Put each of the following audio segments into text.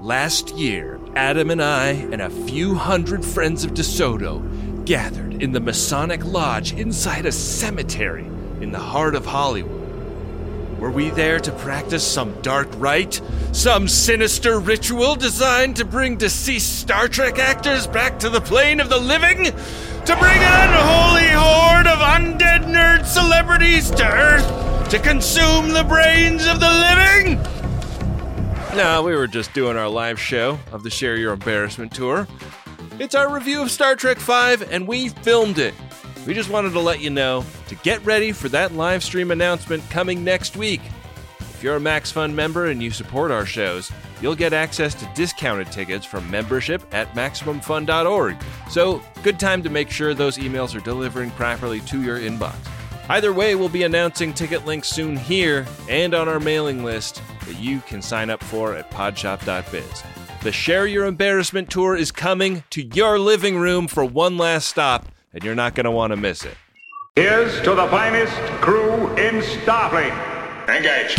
Last year, Adam and I and a few hundred friends of DeSoto gathered in the Masonic Lodge inside a cemetery in the heart of Hollywood. Were we there to practice some dark rite? Some sinister ritual designed to bring deceased Star Trek actors back to the plane of the living? To bring an unholy horde of undead nerd celebrities to Earth to consume the brains of the living? No, we were just doing our live show of the Share Your Embarrassment tour. It's our review of Star Trek V, and we filmed it. We just wanted to let you know to get ready for that live stream announcement coming next week. If you're a MaxFun member and you support our shows, you'll get access to discounted tickets from membership at MaximumFun.org. So, good time to make sure those emails are delivering properly to your inbox. Either way, we'll be announcing ticket links soon here and on our mailing list that you can sign up for at podshop.biz. The Share Your Embarrassment tour is coming to your living room for one last stop, and you're not going to want to miss it. Here's to the finest crew in Starfleet. Engage.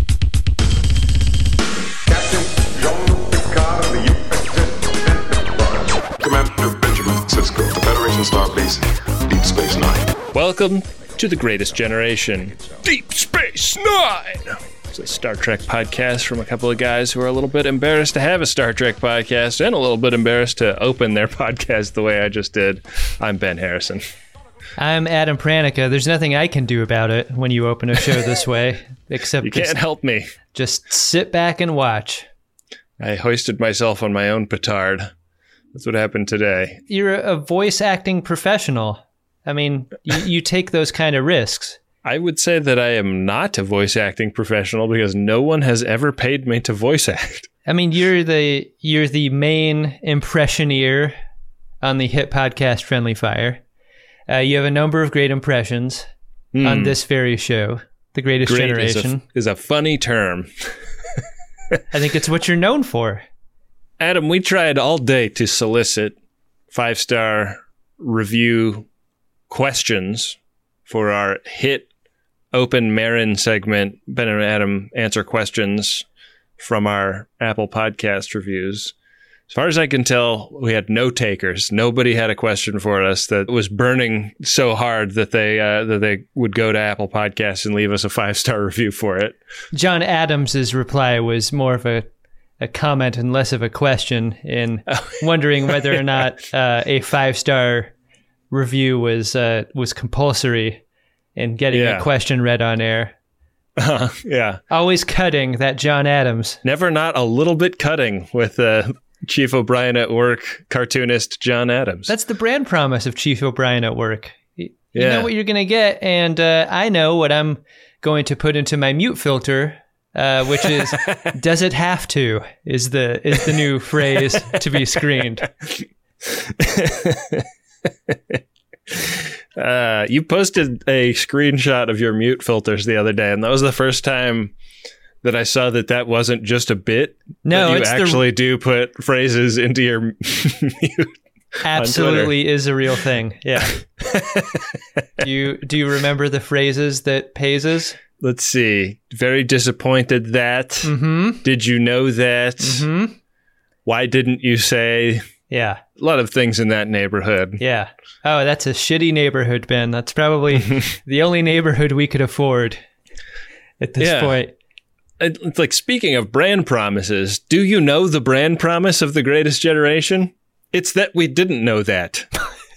Captain Jean-Luc Picard of the USS Enterprise. Commander Benjamin Sisko, the Federation Starbase, Deep Space Nine. Welcome to The Greatest Generation, Deep Space Nine. It's a Star Trek podcast from a couple of guys who are a little bit embarrassed to have a Star Trek podcast and a little bit embarrassed to open their podcast the way I just did. I'm Ben Harrison. I'm Adam Pranica. There's nothing I can do about it when you open a show this way, except You can't help me. Just sit back and watch. I hoisted myself on my own petard. That's what happened today. You're a voice acting professional. I mean, you take those kind of risks. I would say that I am not a voice acting professional because no one has ever paid me to voice act. I mean, you're the main impressioneer on the hit podcast Friendly Fire. You have a number of great impressions on this very show, The Greatest Generation. Is a funny term. I think it's what you're known for. Adam, we tried all day to solicit 5-star review questions for our hit open Marin segment. Ben and Adam answer questions from our Apple Podcast reviews. As far as I can tell, we had no takers. Nobody had a question for us that was burning so hard that they would go to Apple Podcasts and leave us a 5-star review for it. John Adams's reply was more of a comment and less of a question in wondering whether or not a 5-star review was compulsory in getting a question read on air. Yeah. Always cutting that John Adams. Never not a little bit cutting with Chief O'Brien at Work cartoonist John Adams. That's the brand promise of Chief O'Brien at Work. You know what you're going to get, and I know what I'm going to put into my mute filter, which is, does it have to, is the new phrase to be screened. You posted a screenshot of your mute filters the other day, and that was the first time that I saw that wasn't just a bit. No, you actually do put phrases into your mute. Absolutely is a real thing. Yeah. Do you remember the phrases that Paises? Let's see. Very disappointed that. Mm-hmm. Did you know that? Mm-hmm. Why didn't you say? Yeah. A lot of things in that neighborhood. Yeah. Oh, that's a shitty neighborhood, Ben. That's probably the only neighborhood we could afford at this point. It's like, speaking of brand promises, do you know the brand promise of The Greatest Generation? It's that we didn't know that. ...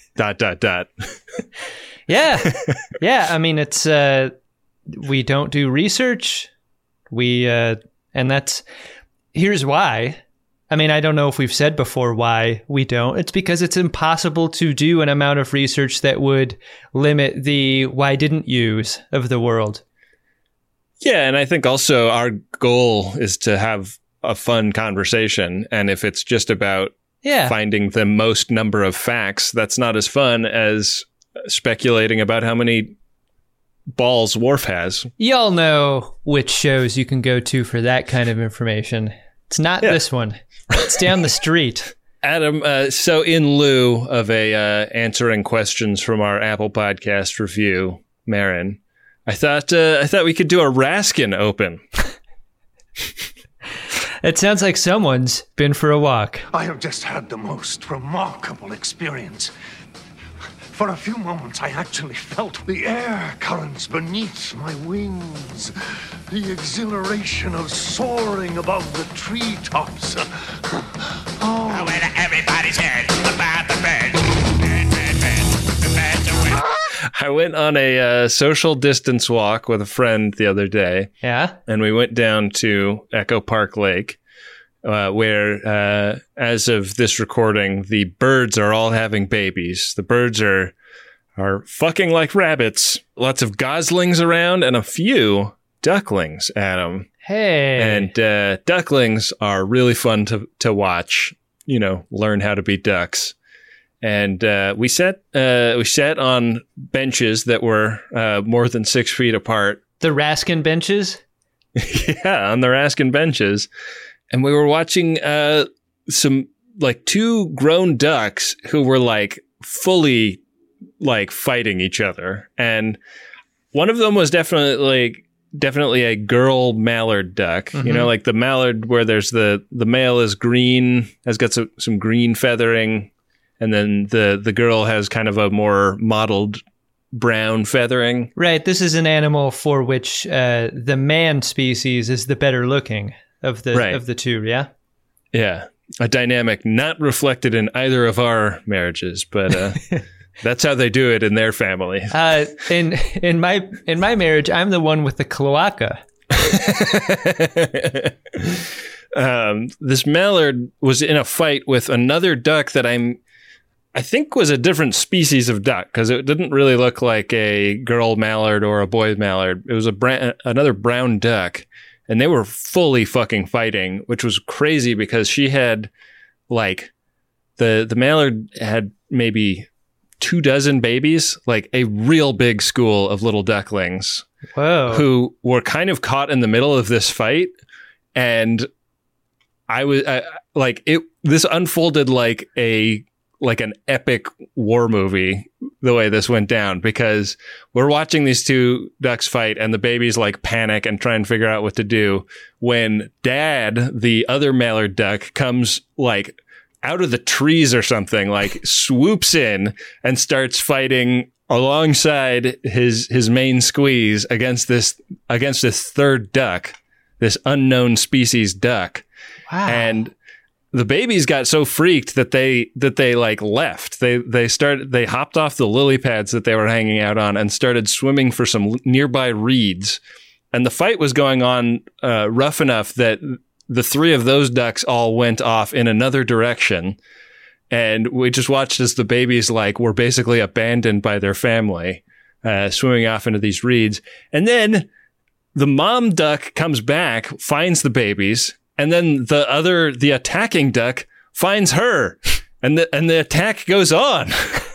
Yeah. Yeah. I mean, it's, we don't do research. And here's why. I mean, I don't know if we've said before why we don't. It's because it's impossible to do an amount of research that would limit the why didn't yous of the world. Yeah, and I think also our goal is to have a fun conversation. And if it's just about finding the most number of facts, that's not as fun as speculating about how many balls Worf has. Y'all know which shows you can go to for that kind of information. It's not this one. It's down the street. Adam, so in lieu of answering questions from our Apple Podcast review, Marin, I thought we could do a Raskin Open. It sounds like someone's been for a walk. I have just had the most remarkable experience. For a few moments, I actually felt the air currents beneath my wings, the exhilaration of soaring above the treetops. Oh, when everybody's heard about the birds. I went on a social distance walk with a friend the other day. Yeah? And we went down to Echo Park Lake, where, as of this recording, the birds are all having babies. The birds are fucking like rabbits. Lots of goslings around and a few ducklings, Adam. Hey. And ducklings are really fun to watch, learn how to be ducks. And we sat on benches that were more than 6 feet apart. The Raskin benches? Yeah, on the Raskin benches. And we were watching some, like, 2 grown ducks who were, like, fully, like, fighting each other. And one of them was definitely a girl mallard duck. Mm-hmm. Like the mallard where there's the male is green, has got some green feathering. And then the girl has kind of a more mottled brown feathering. Right. This is an animal for which the man species is the better looking of the two. Yeah. Yeah. A dynamic not reflected in either of our marriages, but that's how they do it in their family. In my marriage, I'm the one with the cloaca. This mallard was in a fight with another duck that I think was a different species of duck, because it didn't really look like a girl mallard or a boy mallard. It was another brown duck, and they were fully fucking fighting, which was crazy because she had, like, the mallard had maybe 24 babies, like a real big school of little ducklings. Whoa. Who were kind of caught in the middle of this fight, and this unfolded like an epic war movie, the way this went down, because we're watching these 2 ducks fight and the babies like panic and try and figure out what to do when Dad, the other mallard duck, comes like out of the trees or something, like swoops in and starts fighting alongside his main squeeze against this 3rd duck, this unknown species duck. Wow. And the babies got so freaked that they like left. They hopped off the lily pads that they were hanging out on and started swimming for some nearby reeds. And the fight was going on rough enough that the 3 of those ducks all went off in another direction. And we just watched as the babies were basically abandoned by their family, swimming off into these reeds. And then the mom duck comes back, finds the babies, and then the attacking duck finds her, and the attack goes on.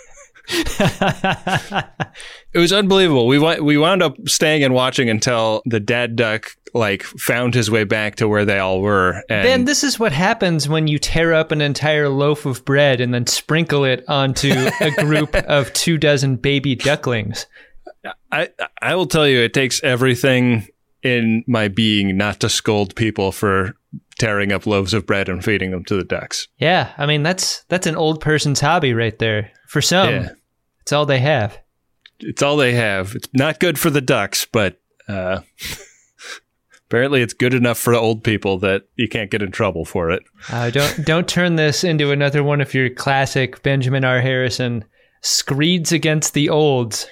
It was unbelievable. We wound up staying and watching until the dad duck found his way back to where they all were. And Ben, this is what happens when you tear up an entire loaf of bread and then sprinkle it onto a group of 24 baby ducklings. I will tell you, it takes everything in my being not to scold people for tearing up loaves of bread and feeding them to the ducks. Yeah, I mean, that's an old person's hobby right there. For some, It's all they have. It's all they have. It's not good for the ducks, but apparently it's good enough for old people that you can't get in trouble for it. Don't turn this into another one of your classic Benjamin R. Harrison screeds against the olds.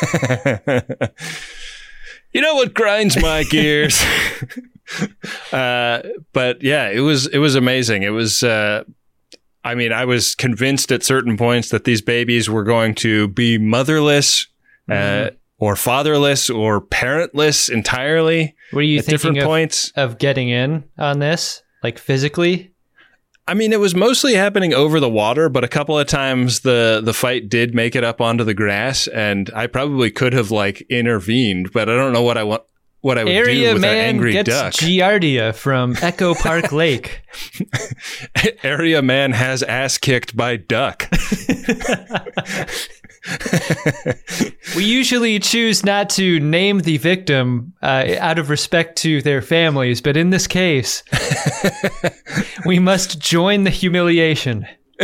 You know what grinds my gears? But yeah, it was amazing. It was, I was convinced at certain points that these babies were going to be motherless, or fatherless, or parentless entirely. Were you at thinking different points of getting in on this, physically? I mean, it was mostly happening over the water, but a couple of times the fight did make it up onto the grass, and I probably could have intervened, but I don't know what I would Area do with an man angry gets duck. Giardia from Echo Park Lake. Area man has ass kicked by duck. We usually choose not to name the victim out of respect to their families, but in this case, we must join the humiliation.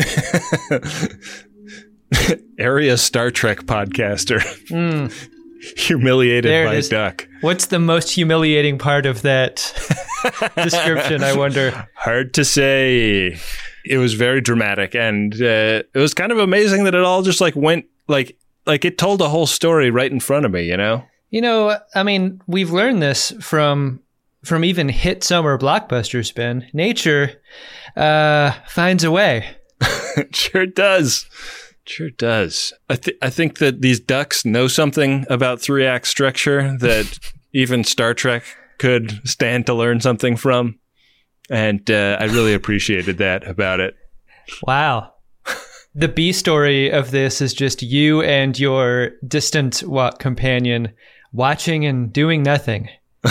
Area Star Trek podcaster. Humiliated There it by is. duck. What's the most humiliating part of that description, I wonder? Hard to say. It was very dramatic, and it was kind of amazing that it all just like went like it told a whole story right in front of me, you know? You know, I mean, we've learned this from even hit summer blockbusters, Ben. Nature finds a way. It sure does. Sure does. I think that these ducks know something about 3-act structure that even Star Trek could stand to learn something from. And I really appreciated that about it. Wow. The B story of this is just you and your distant companion watching and doing nothing.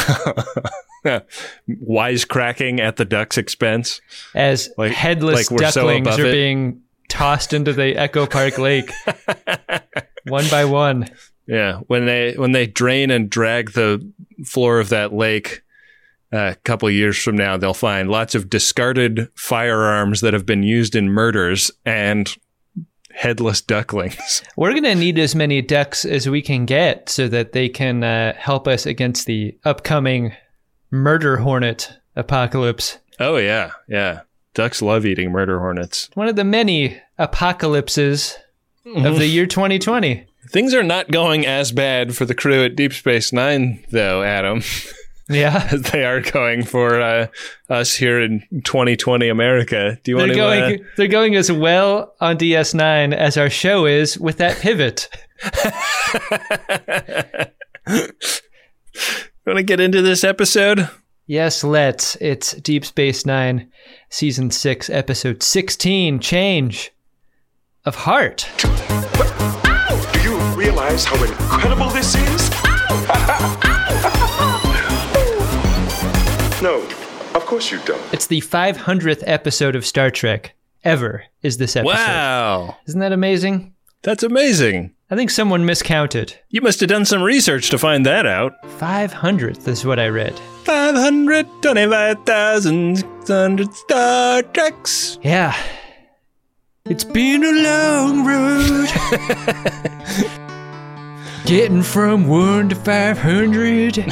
Wisecracking at the duck's expense. As headless we're so ducklings above are it. being tossed into the Echo Park Lake. One by one. Yeah, when they drain and drag the floor of that lake a couple of years from now, they'll find lots of discarded firearms that have been used in murders and headless ducklings. We're going to need as many ducks as we can get so that they can help us against the upcoming murder hornet apocalypse. Oh, yeah, yeah. Ducks love eating murder hornets. One of the many apocalypses of the year 2020. Things are not going as bad for the crew at Deep Space Nine, though, Adam, Yeah. as they are going for us here in 2020 America. Do you want to... They're going as well on DS9 as our show is with that pivot. Want to get into this episode? Yes, let's. It's Deep Space Nine, Season 6, Episode 16, Change of Heart. Do you realize how incredible this is? No, of course you don't. It's the 500th episode of Star Trek ever, is this episode. Wow. Isn't that amazing? That's amazing. I think someone miscounted. You must have done some research to find that out. 500th is what I read. 525,600 Star Treks. Yeah. It's been a long road. Getting from 1 to 500.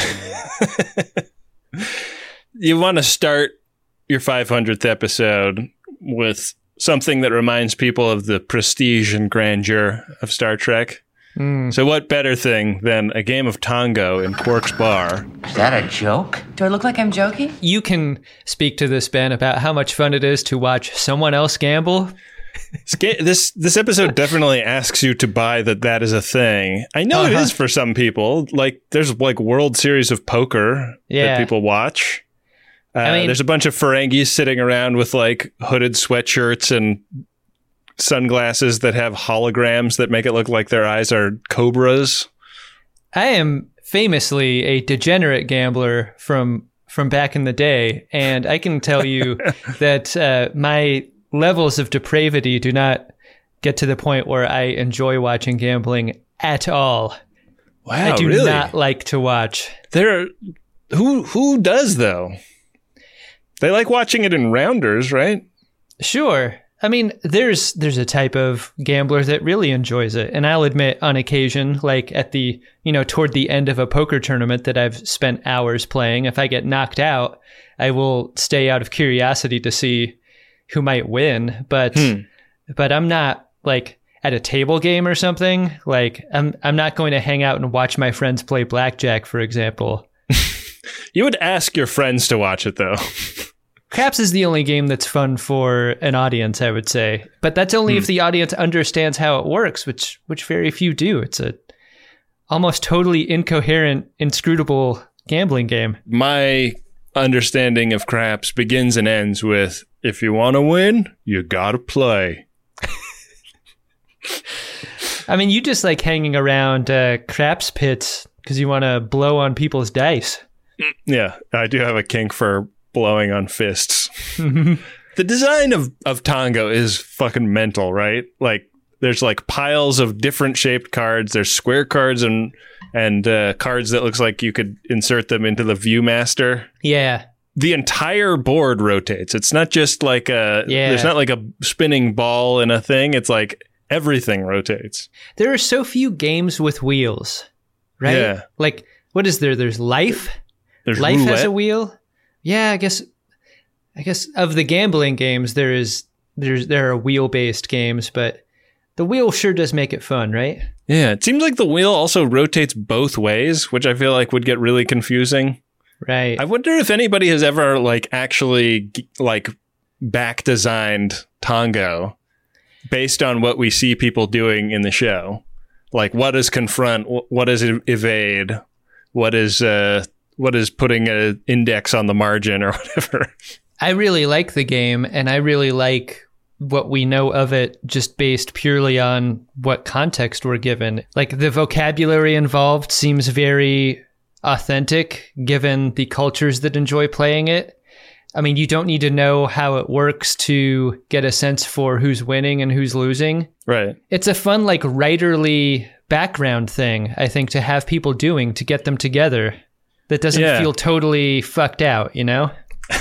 You want to start your 500th episode with something that reminds people of the prestige and grandeur of Star Trek. So what better thing than a game of Tango in Quark's bar? Is that a joke? Do I look like I'm joking? You can speak to this, Ben, about how much fun it is to watch someone else gamble. This episode definitely asks you to buy that is a thing. I know it is for some people. Like, there's like World Series of Poker that people watch. I mean, there's a bunch of Ferengis sitting around with like hooded sweatshirts and sunglasses that have holograms that make it look like their eyes are cobras. I am famously a degenerate gambler from back in the day, and I can tell you that my levels of depravity do not get to the point where I enjoy watching gambling at all. Wow, I do really? not like to watch. Who does though? They like watching it in rounders, right? Sure. I mean, there's a type of gambler that really enjoys it. And I'll admit on occasion, like at the, toward the end of a poker tournament that I've spent hours playing, if I get knocked out, I will stay out of curiosity to see who might win. But I'm not like at a table game or something. Like I'm not going to hang out and watch my friends play blackjack, for example. You would ask your friends to watch it though. Craps is the only game that's fun for an audience, I would say. But that's only if the audience understands how it works, which very few do. It's a almost totally incoherent, inscrutable gambling game. My understanding of Craps begins and ends with, if you want to win, you gotta play. I mean, you just like hanging around craps pits because you want to blow on people's dice. Yeah, I do have a kink for blowing on fists. The design of Tango is fucking mental, right? Like, there's like piles of different shaped cards. There's square cards and cards that looks like you could insert them into the Viewmaster. Yeah. The entire board rotates. It's not just like there's not like a spinning ball in a thing. It's like everything rotates. There are so few games with wheels, right? Yeah. Like, what is there? There's Life. There's Life roulette. has a wheel. Yeah, I guess of the gambling games, there are wheel-based games, but the wheel sure does make it fun, right? Yeah, it seems like the wheel also rotates both ways, which I feel like would get really confusing. Right. I wonder if anybody has ever like actually like back designed Tango based on what we see people doing in the show. Like, what is confront? What is evade? What is putting an index on the margin or whatever? I really like the game, and I really like what we know of it just based purely on what context we're given. Like, the vocabulary involved seems very authentic given the cultures that enjoy playing it. I mean, you don't need to know how it works to get a sense for who's winning and who's losing. Right. It's a fun, like, writerly background thing, I think, to have people doing to get them together that doesn't feel totally fucked out, you know?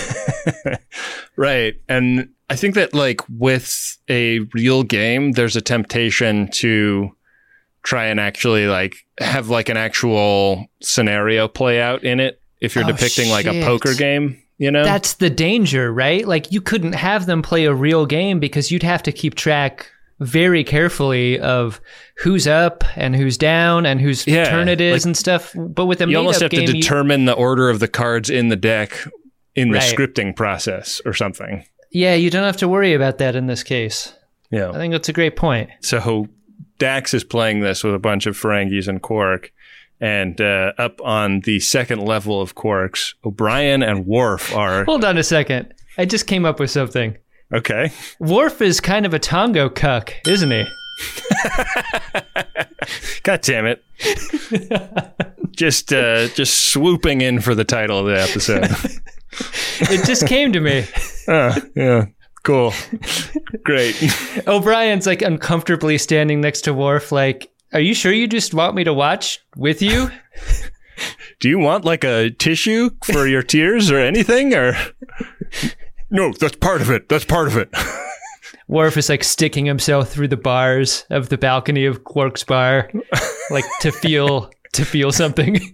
Right. And I think that, like, with a real game, there's a temptation to try and actually, like, have, like, an actual scenario play out in it if you're depicting, like, a poker game. You know? That's the danger, right? Like, you couldn't have them play a real game because you'd have to keep track very carefully of who's up and who's down and whose turn it is, like, and stuff. But with a you almost have game, to determine the order of the cards in the deck in the scripting process or something. Yeah, you don't have to worry about that in this case. Yeah, I think that's a great point. So Dax is playing this with a bunch of Ferengis and Quark. And up on the second level of Quarks, O'Brien and Worf are... Hold on a second. I just came up with something. Okay. Worf is kind of a Tongo cuck, isn't he? God damn it. Just swooping in for the title of the episode. It just came to me. Yeah. Cool. Great. O'Brien's like uncomfortably standing next to Worf like, are you sure you just want me to watch with you? Do you want like a tissue for your tears or anything? Or no, that's part of it. That's part of it. Worf is like sticking himself through the bars of the balcony of Quark's bar, like to feel something.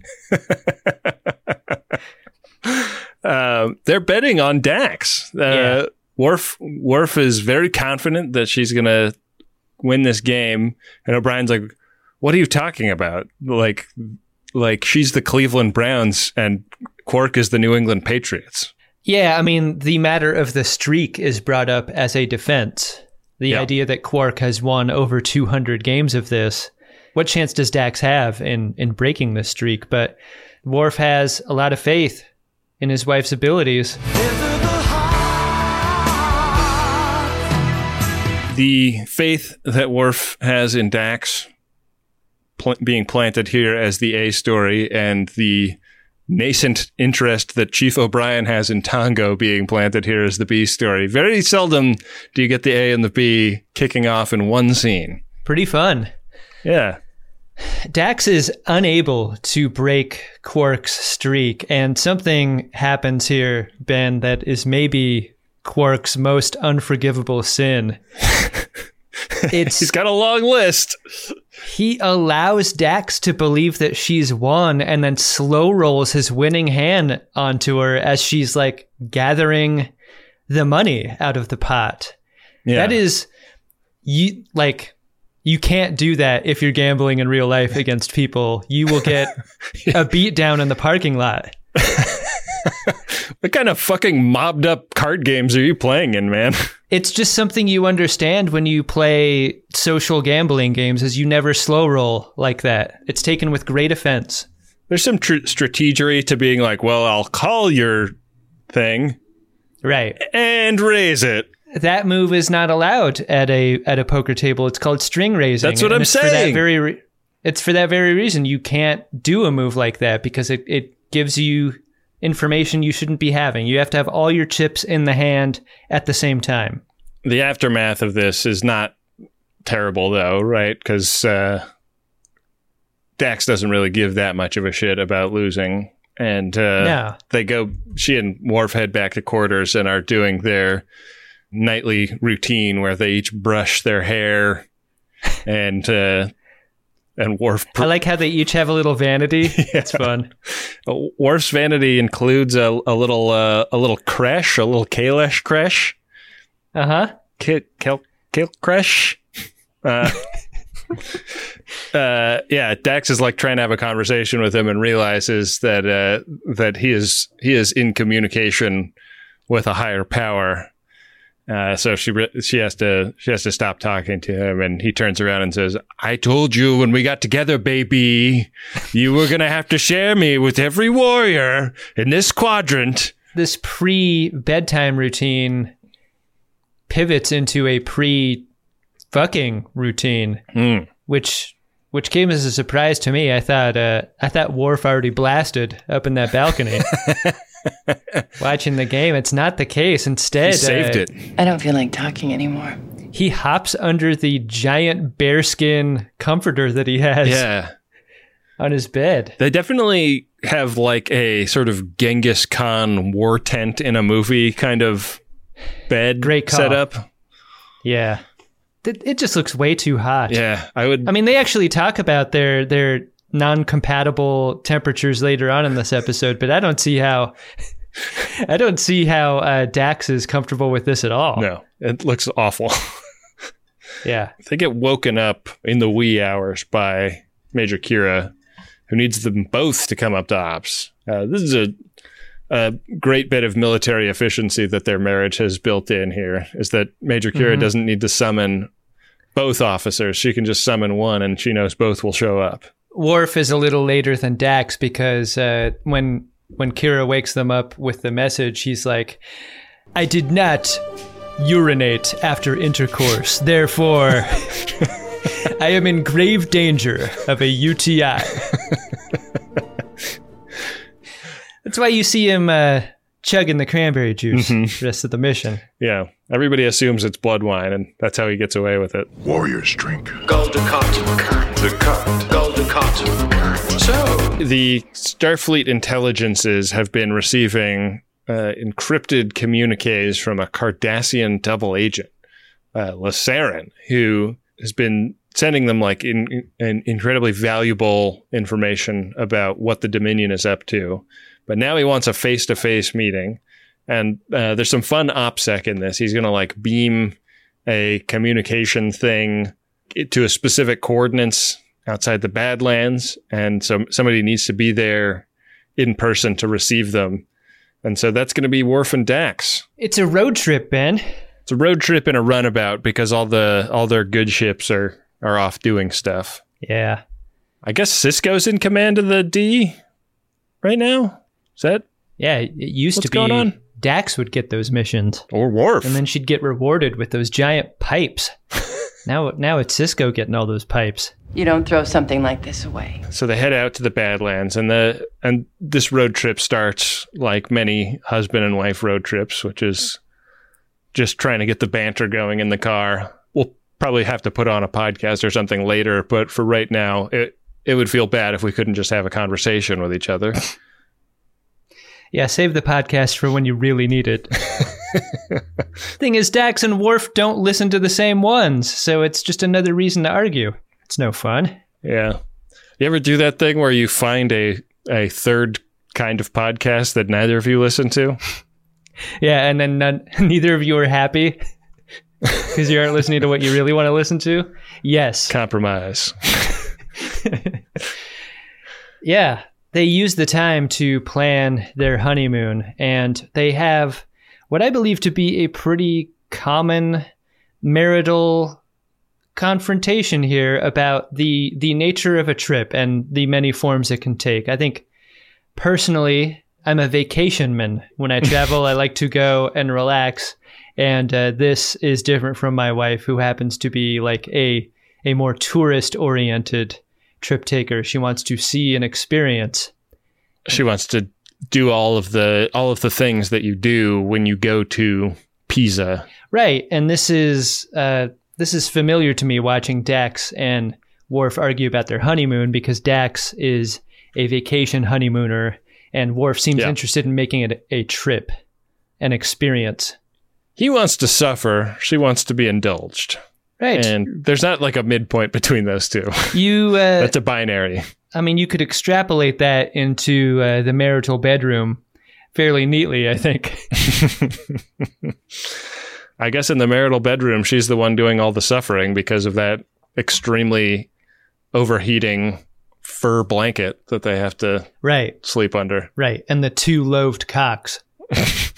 They're betting on Dax. Worf is very confident that she's gonna win this game, and O'Brien's like, what are you talking about? Like she's the Cleveland Browns and Quark is the New England Patriots. Yeah, I mean, the matter of the streak is brought up as a defense. The idea that Quark has won over 200 games of this. What chance does Dax have in breaking this streak? But Worf has a lot of faith in his wife's abilities. The faith that Worf has in Dax being planted here as the A story, and the nascent interest that Chief O'Brien has in Tongo being planted here as the B story. Very seldom do you get the A and the B kicking off in one scene. Pretty fun. Yeah. Dax is unable to break Quark's streak, and something happens here, Ben, that is maybe Quark's most unforgivable sin. He's got a long list. He allows Dax to believe that she's won and then slow rolls his winning hand onto her as she's like gathering the money out of the pot. Yeah. That is, you can't do that if you're gambling in real life against people. You will get a beat down in the parking lot. What kind of fucking mobbed up card games are you playing in, man? It's just something you understand when you play social gambling games, is you never slow roll like that. It's taken with great offense. There's some strategery to being like, well, I'll call your thing. Right. And raise it. That move is not allowed at a poker table. It's called string raising. That's what I'm saying. It's for that very reason you can't do a move like that, because it gives you information you shouldn't be having. You have to have all your chips in the hand at the same time. The aftermath of this is not terrible, though, right? Because Dax doesn't really give that much of a shit about losing. And she and Worf head back to quarters and are doing their nightly routine where they each brush their hair and Worf. I like how they each have a little vanity. It's fun. Worf's vanity includes a little creche, a little Kalesh creche. Kale creche. Dax is like trying to have a conversation with him and realizes that he is in communication with a higher power. So she has to stop talking to him, and he turns around and says, "I told you when we got together, baby, you were gonna have to share me with every warrior in this quadrant." This pre-bedtime routine pivots into a pre-fucking routine, which came as a surprise to me. I thought Worf already blasted up in that balcony. Watching the game, it's not the case. Instead, he saved it. I don't feel like talking anymore. He hops under the giant bearskin comforter that he has on his bed. They definitely have like a sort of Genghis Khan war tent in a movie kind of bed setup. Yeah. It just looks way too hot. Yeah, I mean, they actually talk about their non-compatible temperatures later on in this episode, but I don't see how Dax is comfortable with this at all. No, it looks awful. Yeah. They get woken up in the wee hours by Major Kira, who needs them both to come up to ops. This is a great bit of military efficiency that their marriage has built in here, is that Major Kira doesn't need to summon both officers. She can just summon one, and she knows both will show up. Worf is a little later than Dax because when Kira wakes them up with the message, he's like, "I did not urinate after intercourse. Therefore, I am in grave danger of a UTI." That's why you see him chugging the cranberry juice the rest of the mission. Yeah. Everybody assumes it's blood wine, and that's how he gets away with it. Warriors drink. Golden cotton. The cut. Golden cotton. So, the Starfleet intelligences have been receiving encrypted communiques from a Cardassian double agent, Lasaren, who has been sending them like incredibly valuable information about what the Dominion is up to. But now he wants a face-to-face meeting. And there's some fun OPSEC in this. He's going to like beam a communication thing to a specific coordinates outside the Badlands. And so somebody needs to be there in person to receive them. And so that's going to be Worf and Dax. It's a road trip, Ben. It's a road trip and a runabout because all their good ships are off doing stuff. Yeah. I guess Sisko's in command of the D right now. Is that? Yeah, it used to be going on? Dax would get those missions. Or Worf. And then she'd get rewarded with those giant pipes. Now it's Sisko getting all those pipes. You don't throw something like this away. So they head out to the Badlands, and this road trip starts like many husband and wife road trips, which is just trying to get the banter going in the car. We'll probably have to put on a podcast or something later, but for right now, it would feel bad if we couldn't just have a conversation with each other. Yeah, save the podcast for when you really need it. Thing is, Dax and Worf don't listen to the same ones, so it's just another reason to argue. It's no fun. Yeah. You ever do that thing where you find a third kind of podcast that neither of you listen to? Yeah, and then neither of you are happy because you aren't listening to what you really want to listen to? Yes. Compromise. Yeah. They use the time to plan their honeymoon, and they have what I believe to be a pretty common marital confrontation here about the nature of a trip and the many forms it can take. I think personally, I'm a vacationman. When I travel, I like to go and relax, and this is different from my wife, who happens to be like a more tourist-oriented trip taker. She wants to see and experience. She wants to do all of the things that you do when you go to Pisa. Right. And this is this is familiar to me watching Dax and Worf argue about their honeymoon, because Dax is a vacation honeymooner and Worf seems interested in making it a trip, an experience. He wants to suffer. She wants to be indulged. Right. And there's not like a midpoint between those two. That's a binary. I mean, you could extrapolate that into the marital bedroom fairly neatly, I think. I guess in the marital bedroom, she's the one doing all the suffering because of that extremely overheating fur blanket that they have to sleep under. Right. And the 2 loathed cocks. I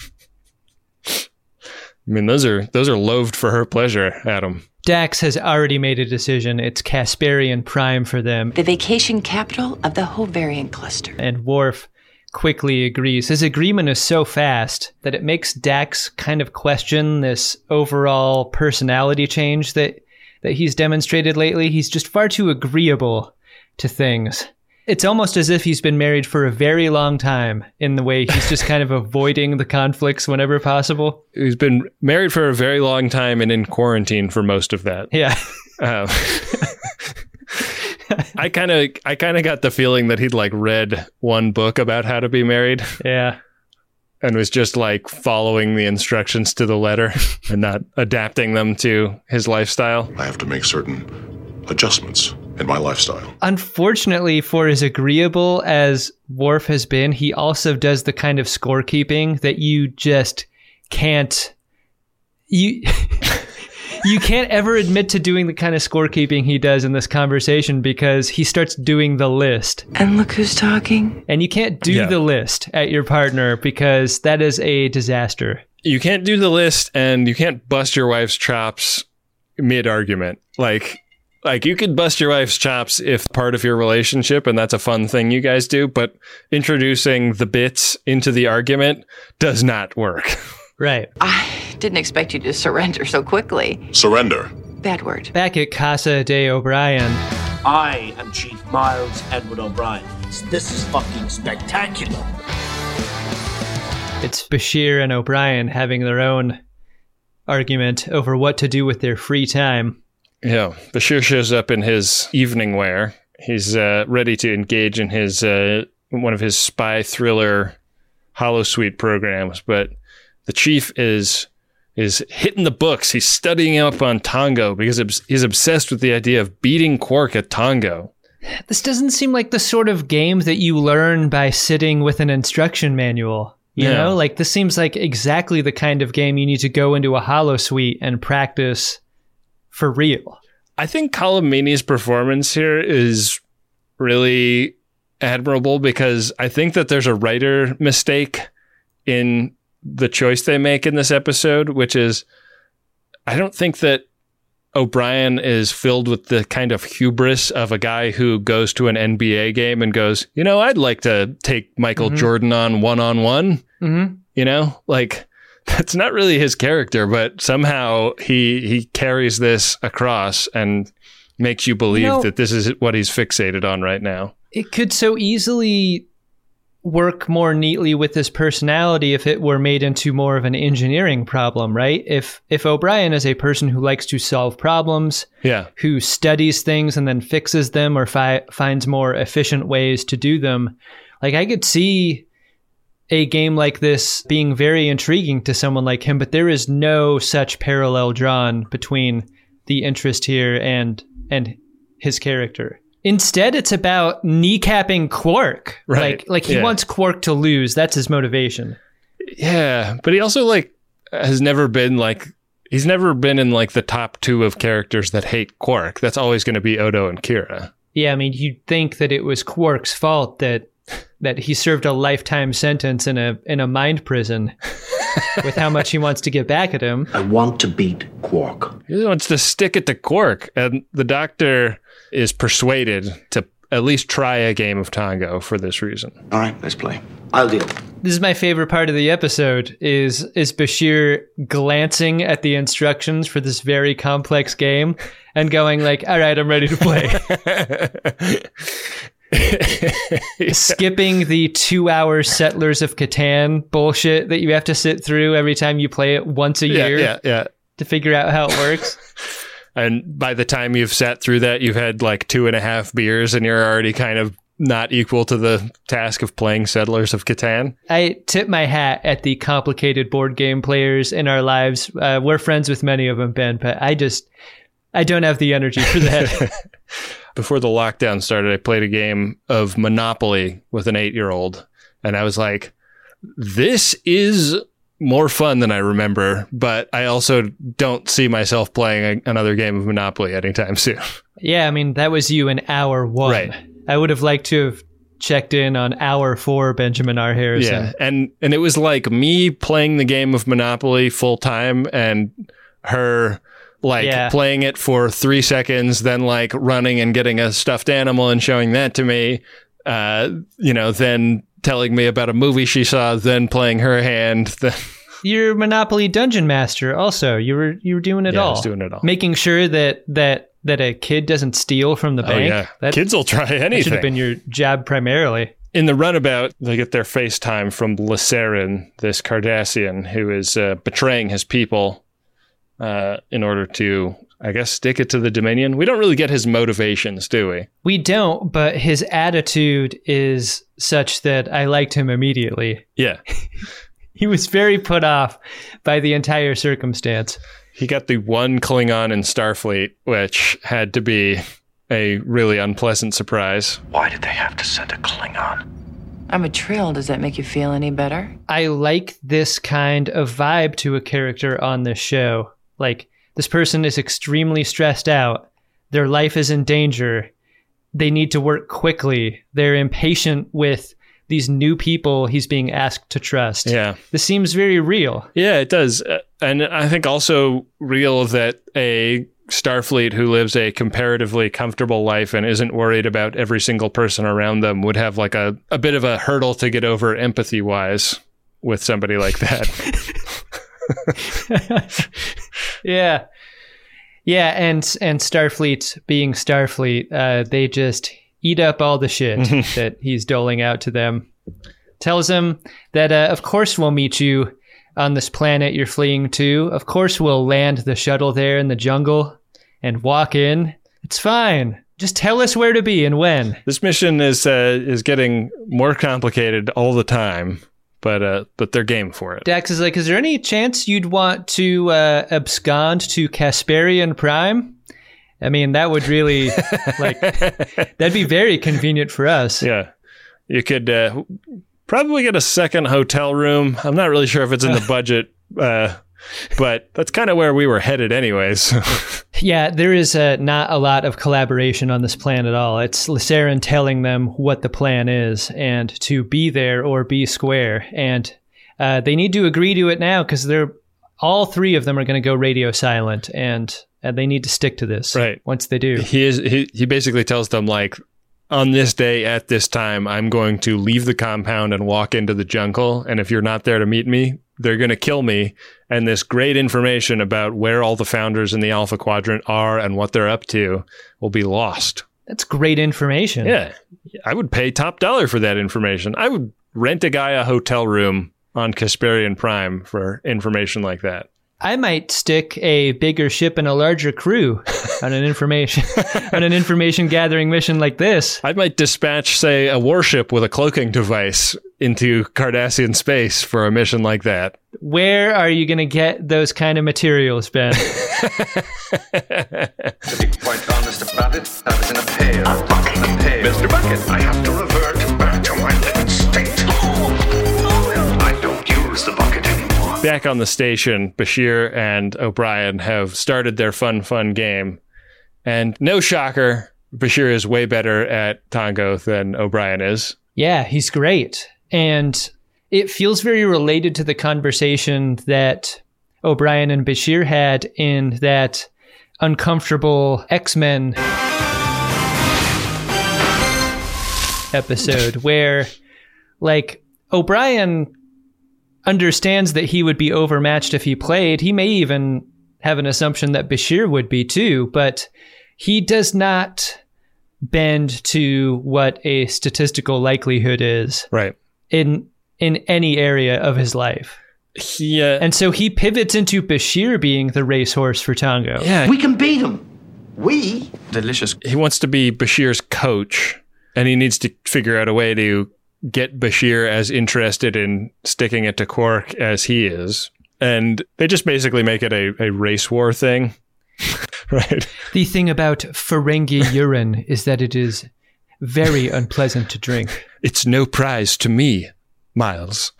mean, those are loathed for her pleasure, Adam. Dax has already made a decision. It's Casparian Prime for them. The vacation capital of the Hovarian cluster. And Worf quickly agrees. His agreement is so fast that it makes Dax kind of question this overall personality change that he's demonstrated lately. He's just far too agreeable to things. It's almost as if he's been married for a very long time in the way he's just kind of avoiding the conflicts whenever possible. He's been married for a very long time and in quarantine for most of that. Yeah. I kind of got the feeling that he'd like read one book about how to be married. Yeah. And was just like following the instructions to the letter and not adapting them to his lifestyle. I have to make certain adjustments in my lifestyle. Unfortunately, for as agreeable as Worf has been, he also does the kind of scorekeeping that you just can't... You can't ever admit to doing the kind of scorekeeping he does in this conversation, because he starts doing the list. And look who's talking. And you can't do the list at your partner, because that is a disaster. You can't do the list, and you can't bust your wife's chops mid-argument. Like you could bust your wife's chops if part of your relationship, and that's a fun thing you guys do, but introducing the bits into the argument does not work. Right. I didn't expect you to surrender so quickly. Surrender. Bad word. Back at Casa de O'Brien. I am Chief Miles Edward O'Brien. This is fucking spectacular. It's Bashir and O'Brien having their own argument over what to do with their free time. Yeah, Bashir shows up in his evening wear. He's ready to engage in his one of his spy thriller holosuite programs, but the chief is hitting the books. He's studying up on Tongo because he's obsessed with the idea of beating Quark at Tongo. This doesn't seem like the sort of game that you learn by sitting with an instruction manual. You know, like this seems like exactly the kind of game you need to go into a holosuite and practice for real. I think Colm Meaney's performance here is really admirable, because I think that there's a writer mistake in the choice they make in this episode, which is, I don't think that O'Brien is filled with the kind of hubris of a guy who goes to an NBA game and goes, you know, I'd like to take Michael Jordan on one-on-one. You know, like that's not really his character, but somehow he carries this across and makes you believe that this is what he's fixated on right now. It could so easily work more neatly with his personality if it were made into more of an engineering problem, right? If O'Brien is a person who likes to solve problems, who studies things and then fixes them or finds more efficient ways to do them, like I could see a game like this being very intriguing to someone like him, but there is no such parallel drawn between the interest here and his character. Instead, it's about kneecapping Quark. Right. Like he wants Quark to lose. That's his motivation. Yeah, but he also has never been he's never been in the top 2 of characters that hate Quark. That's always going to be Odo and Kira. Yeah, I mean, you'd think that it was Quark's fault that he served a lifetime sentence in a mind prison with how much he wants to get back at him. I want to beat Quark. He wants to stick it to Quark, and the Doctor is persuaded to at least try a game of Tongo for this reason. All right, let's play. I'll deal. This is my favorite part of the episode, is Bashir glancing at the instructions for this very complex game and going like, all right, I'm ready to play. Skipping the 2-hour Settlers of Catan bullshit that you have to sit through every time you play it once a year to figure out how it works. And by the time you've sat through that, you've had like 2.5 beers and you're already kind of not equal to the task of playing Settlers of Catan. I tip my hat at the complicated board game players in our lives. We're friends with many of them, Ben, but I don't have the energy for that. Before the lockdown started, I played a game of Monopoly with an 8-year-old. And I was like, this is more fun than I remember, but I also don't see myself playing another game of Monopoly anytime soon. Yeah, I mean, that was you in hour 1. Right. I would have liked to have checked in on hour 4, Benjamin R. Harrison. Yeah, and it was like me playing the game of Monopoly full time and her playing it for 3 seconds, then like running and getting a stuffed animal and showing that to me, then telling me about a movie she saw, then playing her hand. You're Monopoly Dungeon Master also. You were doing it all. I was doing it all. Making sure that a kid doesn't steal from the bank. Yeah. Kids will try anything. That should have been your job primarily. In the runabout, they get their FaceTime from Lysarin, this Cardassian who is betraying his people in order to, I guess, stick it to the Dominion. We don't really get his motivations, do we? We don't, but his attitude is such that I liked him immediately. Yeah. He was very put off by the entire circumstance. He got the one Klingon in Starfleet, which had to be a really unpleasant surprise. Why did they have to send a Klingon? I'm a Trill. Does that make you feel any better? I like this kind of vibe to a character on this show. Like, this person is extremely stressed out. Their life is in danger. They need to work quickly. They're impatient with these new people he's being asked to trust. Yeah. This seems very real. Yeah, it does. And I think also real that a Starfleet who lives a comparatively comfortable life and isn't worried about every single person around them would have like a bit of a hurdle to get over empathy-wise with somebody like that. Yeah. Yeah, and Starfleet being Starfleet, they just eat up all the shit that he's doling out to them. Tells them that, of course we'll meet you on this planet you're fleeing to. Of course we'll land the shuttle there in the jungle and walk in. It's fine. Just tell us where to be and when. This mission is getting more complicated all the time, but they're game for it. Dax is like, is there any chance you'd want to abscond to Casparian Prime? I mean, that would really, that'd be very convenient for us. Yeah. You could probably get a second hotel room. I'm not really sure if it's in the budget, but that's kind of where we were headed anyways. Yeah, there is not a lot of collaboration on this plan at all. It's Lysarin telling them what the plan is and to be there or be square. And they need to agree to it now because all 3 of them are going to go radio silent and they need to stick to this. Right. Once they do. He basically tells them, like, on this day at this time, I'm going to leave the compound and walk into the jungle. And if you're not there to meet me, they're going to kill me. And this great information about where all the founders in the Alpha Quadrant are and what they're up to will be lost. That's great information. Yeah. I would pay top dollar for that information. I would rent a guy a hotel room on Casparian Prime for information like that. I might stick a bigger ship and a larger crew on an information gathering mission like this. I might dispatch, say, a warship with a cloaking device into Cardassian space for a mission like that. Where are you going to get those kind of materials, Ben? To be quite honest about it, I was in a pail. Mr. Bucket, I have to revert back to my living state. I don't use the bucket anymore. Back on the station, Bashir and O'Brien have started their fun game. And no shocker, Bashir is way better at Tango than O'Brien is. Yeah, he's great. And it feels very related to the conversation that O'Brien and Bashir had in that uncomfortable X-Men episode where, like, O'Brien understands that he would be overmatched if he played. He may even have an assumption that Bashir would be too, but he does not bend to what a statistical likelihood is. Right. In any area of his life. Yeah. And so he pivots into Bashir being the racehorse for Tango. Yeah. We can beat him. We? Delicious. He wants to be Bashir's coach, and he needs to figure out a way to get Bashir as interested in sticking it to Quark as he is. And they just basically make it a race war thing. Right. The thing about Ferengi urine is that it is very unpleasant to drink. It's no prize to me, Miles.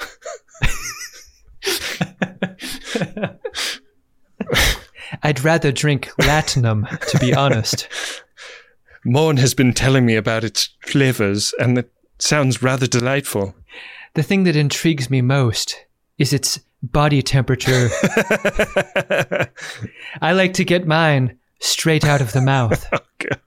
I'd rather drink latinum, to be honest. Morn has been telling me about its flavors, and it sounds rather delightful. The thing that intrigues me most is its body temperature. I like to get mine straight out of the mouth. Oh, God.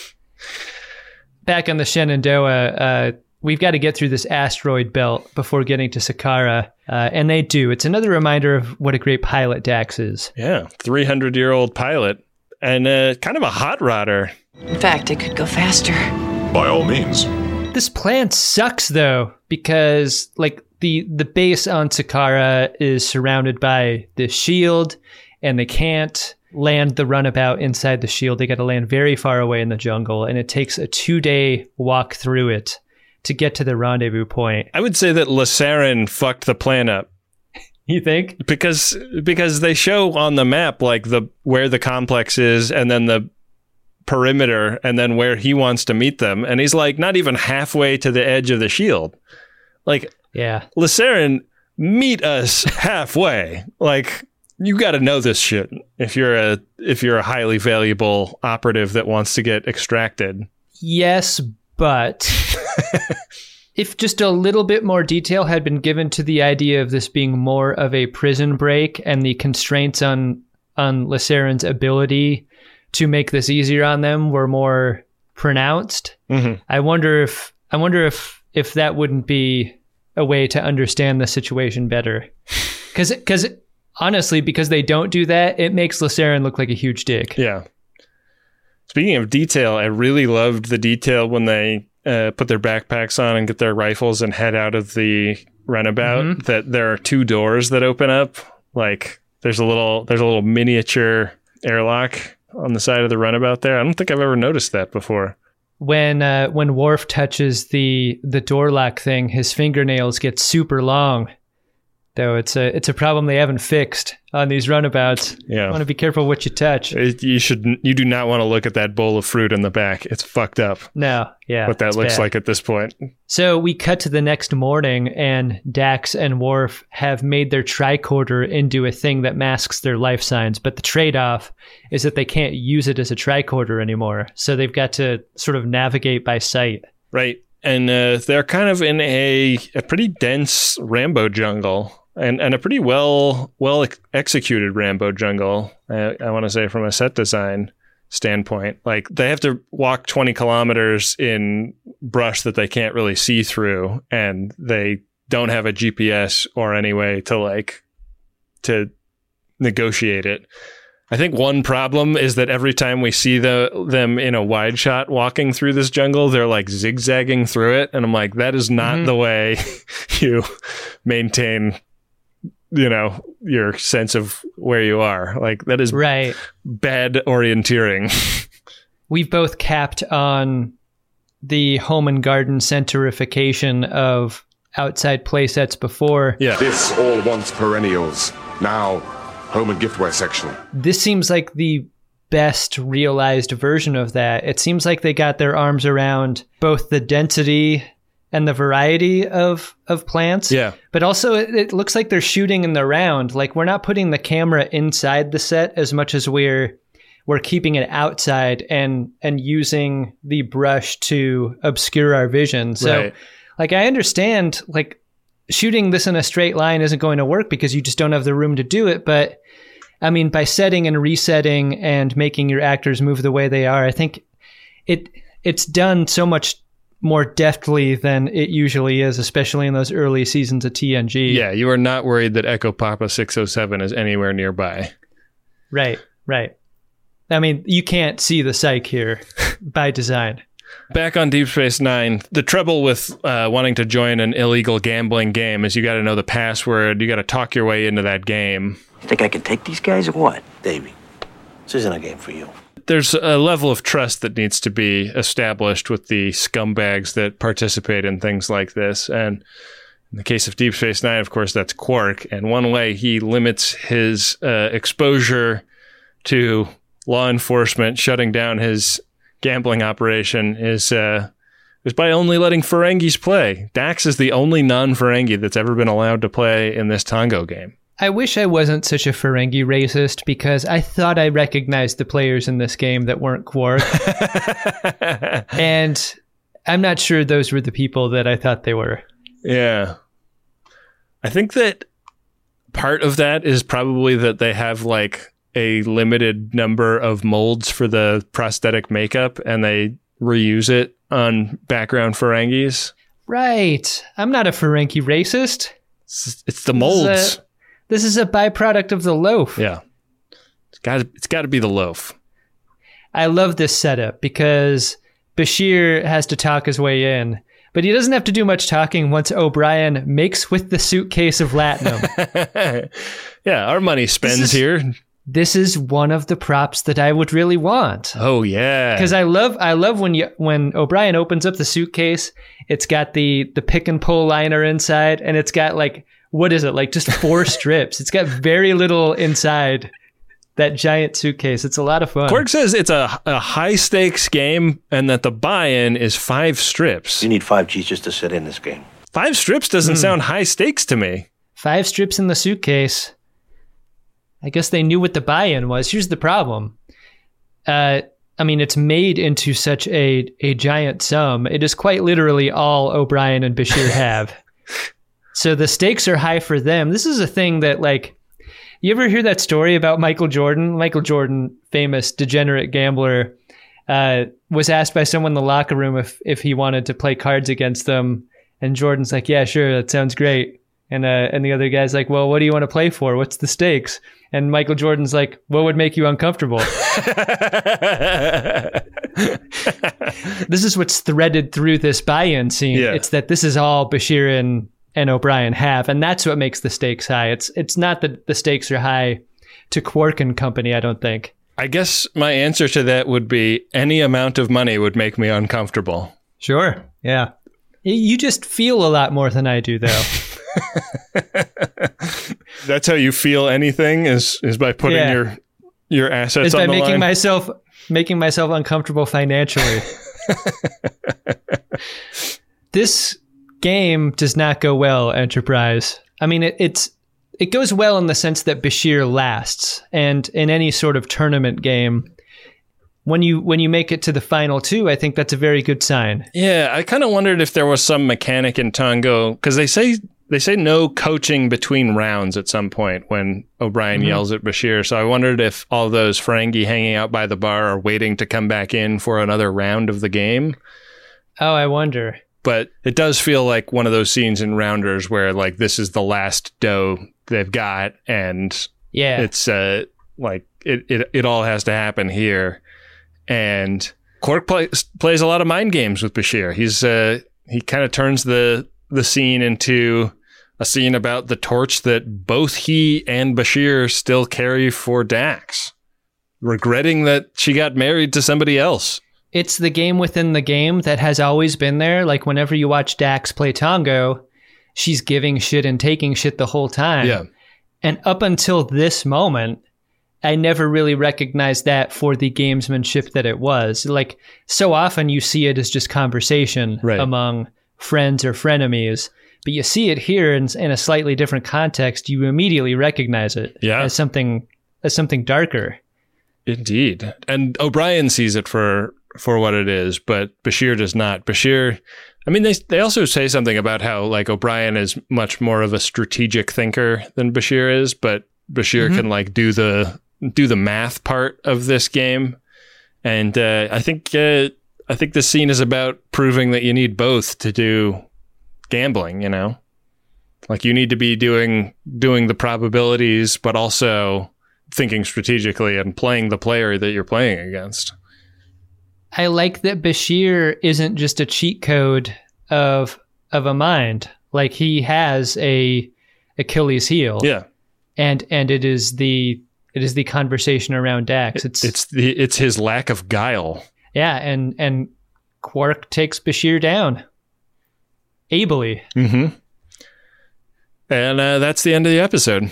Back on the Shenandoah, we've got to get through this asteroid belt before getting to Sakara, and they do. It's another reminder of what a great pilot Dax is. Yeah, 300-year-old pilot, and kind of a hot rodder. In fact, it could go faster. By all means. This plan sucks, though, because like the base on Sakara is surrounded by the shield, and they can't land the runabout inside the shield. They got to land very far away in the jungle, and it takes a 2-day walk through it to get to the rendezvous point. I would say that Lasarin fucked the plan up. You think? Because they show on the map like where the complex is, and then the perimeter, and then where he wants to meet them, and he's like not even halfway to the edge of the shield. Like, yeah, Lasarin, meet us halfway. Like, you got to know this shit if you're a highly valuable operative that wants to get extracted. Yes, but if just a little bit more detail had been given to the idea of this being more of a prison break and the constraints on Lasarin's ability to make this easier on them were more pronounced, I wonder if that wouldn't be a way to understand the situation better. Because honestly, because they don't do that, it makes Lasarin look like a huge dick. Yeah. Speaking of detail, I really loved the detail when they put their backpacks on and get their rifles and head out of the runabout, that there are 2 doors that open up. Like, there's a little miniature airlock on the side of the runabout there. I don't think I've ever noticed that before. When Worf touches the door lock thing, his fingernails get super long. Though it's a problem they haven't fixed on these runabouts. Yeah. You want to be careful what you touch. You do not want to look at that bowl of fruit in the back. It's fucked up. No, yeah. What that looks like at this point. So we cut to the next morning, and Dax and Worf have made their tricorder into a thing that masks their life signs. But the trade-off is that they can't use it as a tricorder anymore. So they've got to sort of navigate by sight. Right. And they're kind of in a pretty dense Rambo jungle. And a pretty well executed Rambo jungle, I want to say, from a set design standpoint. Like, they have to walk 20 kilometers in brush that they can't really see through, and they don't have a GPS or any way to negotiate it. I think one problem is that every time we see them in a wide shot walking through this jungle, they're like zigzagging through it, and I'm like, that is not the way you maintain, your sense of where you are. Like, that is right. Bad orienteering. We've both capped on the home and garden centerification of outside play sets before. Yeah. This all once perennials. Now, home and giftware section. This seems like the best realized version of that. It seems like they got their arms around both the density and the variety of plants. Yeah. But also it looks like they're shooting in the round. Like, we're not putting the camera inside the set as much as we're keeping it outside and using the brush to obscure our vision. So like, I understand, like, shooting this in a straight line isn't going to work because you just don't have the room to do it. But I mean, by setting and resetting and making your actors move the way they are, I think it's done so much more deftly than it usually is, especially in those early seasons of TNG. Yeah, you are not worried that Echo Papa 607 is anywhere nearby. Right. I mean, you can't see the psych here by design. Back on Deep Space Nine, the trouble with wanting to join an illegal gambling game is you got to know the password. You got to talk your way into that game. Think I can take these guys or what, Davey? This isn't a game for you. there's a level of trust that needs to be established with the scumbags that participate in things like this. And in the case of Deep Space Nine, of course, that's Quark. And one way he limits his exposure to law enforcement shutting down his gambling operation is by only letting Ferengis play. Dax is the only non-Ferengi that's ever been allowed to play in this Tongo game. I wish I wasn't such a Ferengi racist, because I thought I recognized the players in this game that weren't Quark. And I'm not sure those were the people that I thought they were. Yeah. I think that part of that is probably that they have like a limited number of molds for the prosthetic makeup and they reuse it on background Ferengis. Right. I'm not a Ferengi racist. It's the molds. This is a byproduct of the loaf. Yeah. It's got to be the loaf. I love this setup because Bashir has to talk his way in, but he doesn't have to do much talking once O'Brien makes with the suitcase of latinum. Yeah, our money spends here. This is one of the props that I would really want. Oh yeah. Because I love when O'Brien opens up the suitcase, it's got the pick and pull liner inside, and it's got like, what is it? Like just 4 strips. It's got very little inside that giant suitcase. It's a lot of fun. Quark says it's a high stakes game and that the buy-in is 5 strips. You need 5 G's just to sit in this game. 5 strips doesn't sound high stakes to me. 5 strips in the suitcase. I guess they knew what the buy-in was. Here's the problem. I mean, it's made into such a giant sum. It is quite literally all O'Brien and Bashir have. So the stakes are high for them. This is a thing that, like, you ever hear that story about Michael Jordan? Michael Jordan, famous degenerate gambler, was asked by someone in the locker room if he wanted to play cards against them. And Jordan's like, yeah, sure, that sounds great. And the other guy's like, well, what do you want to play for? What's the stakes? And Michael Jordan's like, what would make you uncomfortable? This is what's threaded through this buy-in scene. Yeah. It's that this is all Bashir and O'Brien have, and that's what makes the stakes high. It's not that the stakes are high to Quark and company, I don't think. I guess my answer to that would be any amount of money would make me uncomfortable. Sure, yeah. You just feel a lot more than I do, though. That's how you feel anything is by putting your assets on the line? Making myself uncomfortable financially. This game does not go well, Enterprise. I mean, it goes well in the sense that Bashir lasts, and in any sort of tournament game, when you make it to the final 2, I think that's a very good sign. Yeah, I kind of wondered if there was some mechanic in Tongo, because they say no coaching between rounds at some point when O'Brien yells at Bashir. So I wondered if all those Ferengi hanging out by the bar are waiting to come back in for another round of the game. Oh, I wonder. But it does feel like one of those scenes in Rounders where like this is the last dough they've got, and it's like it all has to happen here. And Quark plays a lot of mind games with Bashir. He kind of turns the scene into a scene about the torch that both he and Bashir still carry for Dax, regretting that she got married to somebody else. It's the game within the game that has always been there. Like whenever you watch Dax play Tongo, she's giving shit and taking shit the whole time. Yeah. And up until this moment, I never really recognized that for the gamesmanship that it was. Like, so often you see it as just conversation among friends or frenemies, but you see it here in a slightly different context. You immediately recognize it as something darker. Indeed. And O'Brien sees it for what it is, but Bashir does not. Bashir, I mean, they also say something about how like O'Brien is much more of a strategic thinker than Bashir is, but Bashir can like do the math part of this game. And I think this scene is about proving that you need both to do gambling, you know? Like you need to be doing the probabilities, but also thinking strategically and playing the player that you're playing against. I like that Bashir isn't just a cheat code of a mind. Like he has a Achilles heel. Yeah. And it is the It is the conversation around Dax. It's his lack of guile. Yeah, and Quark takes Bashir down ably. Mm-hmm. And that's the end of the episode.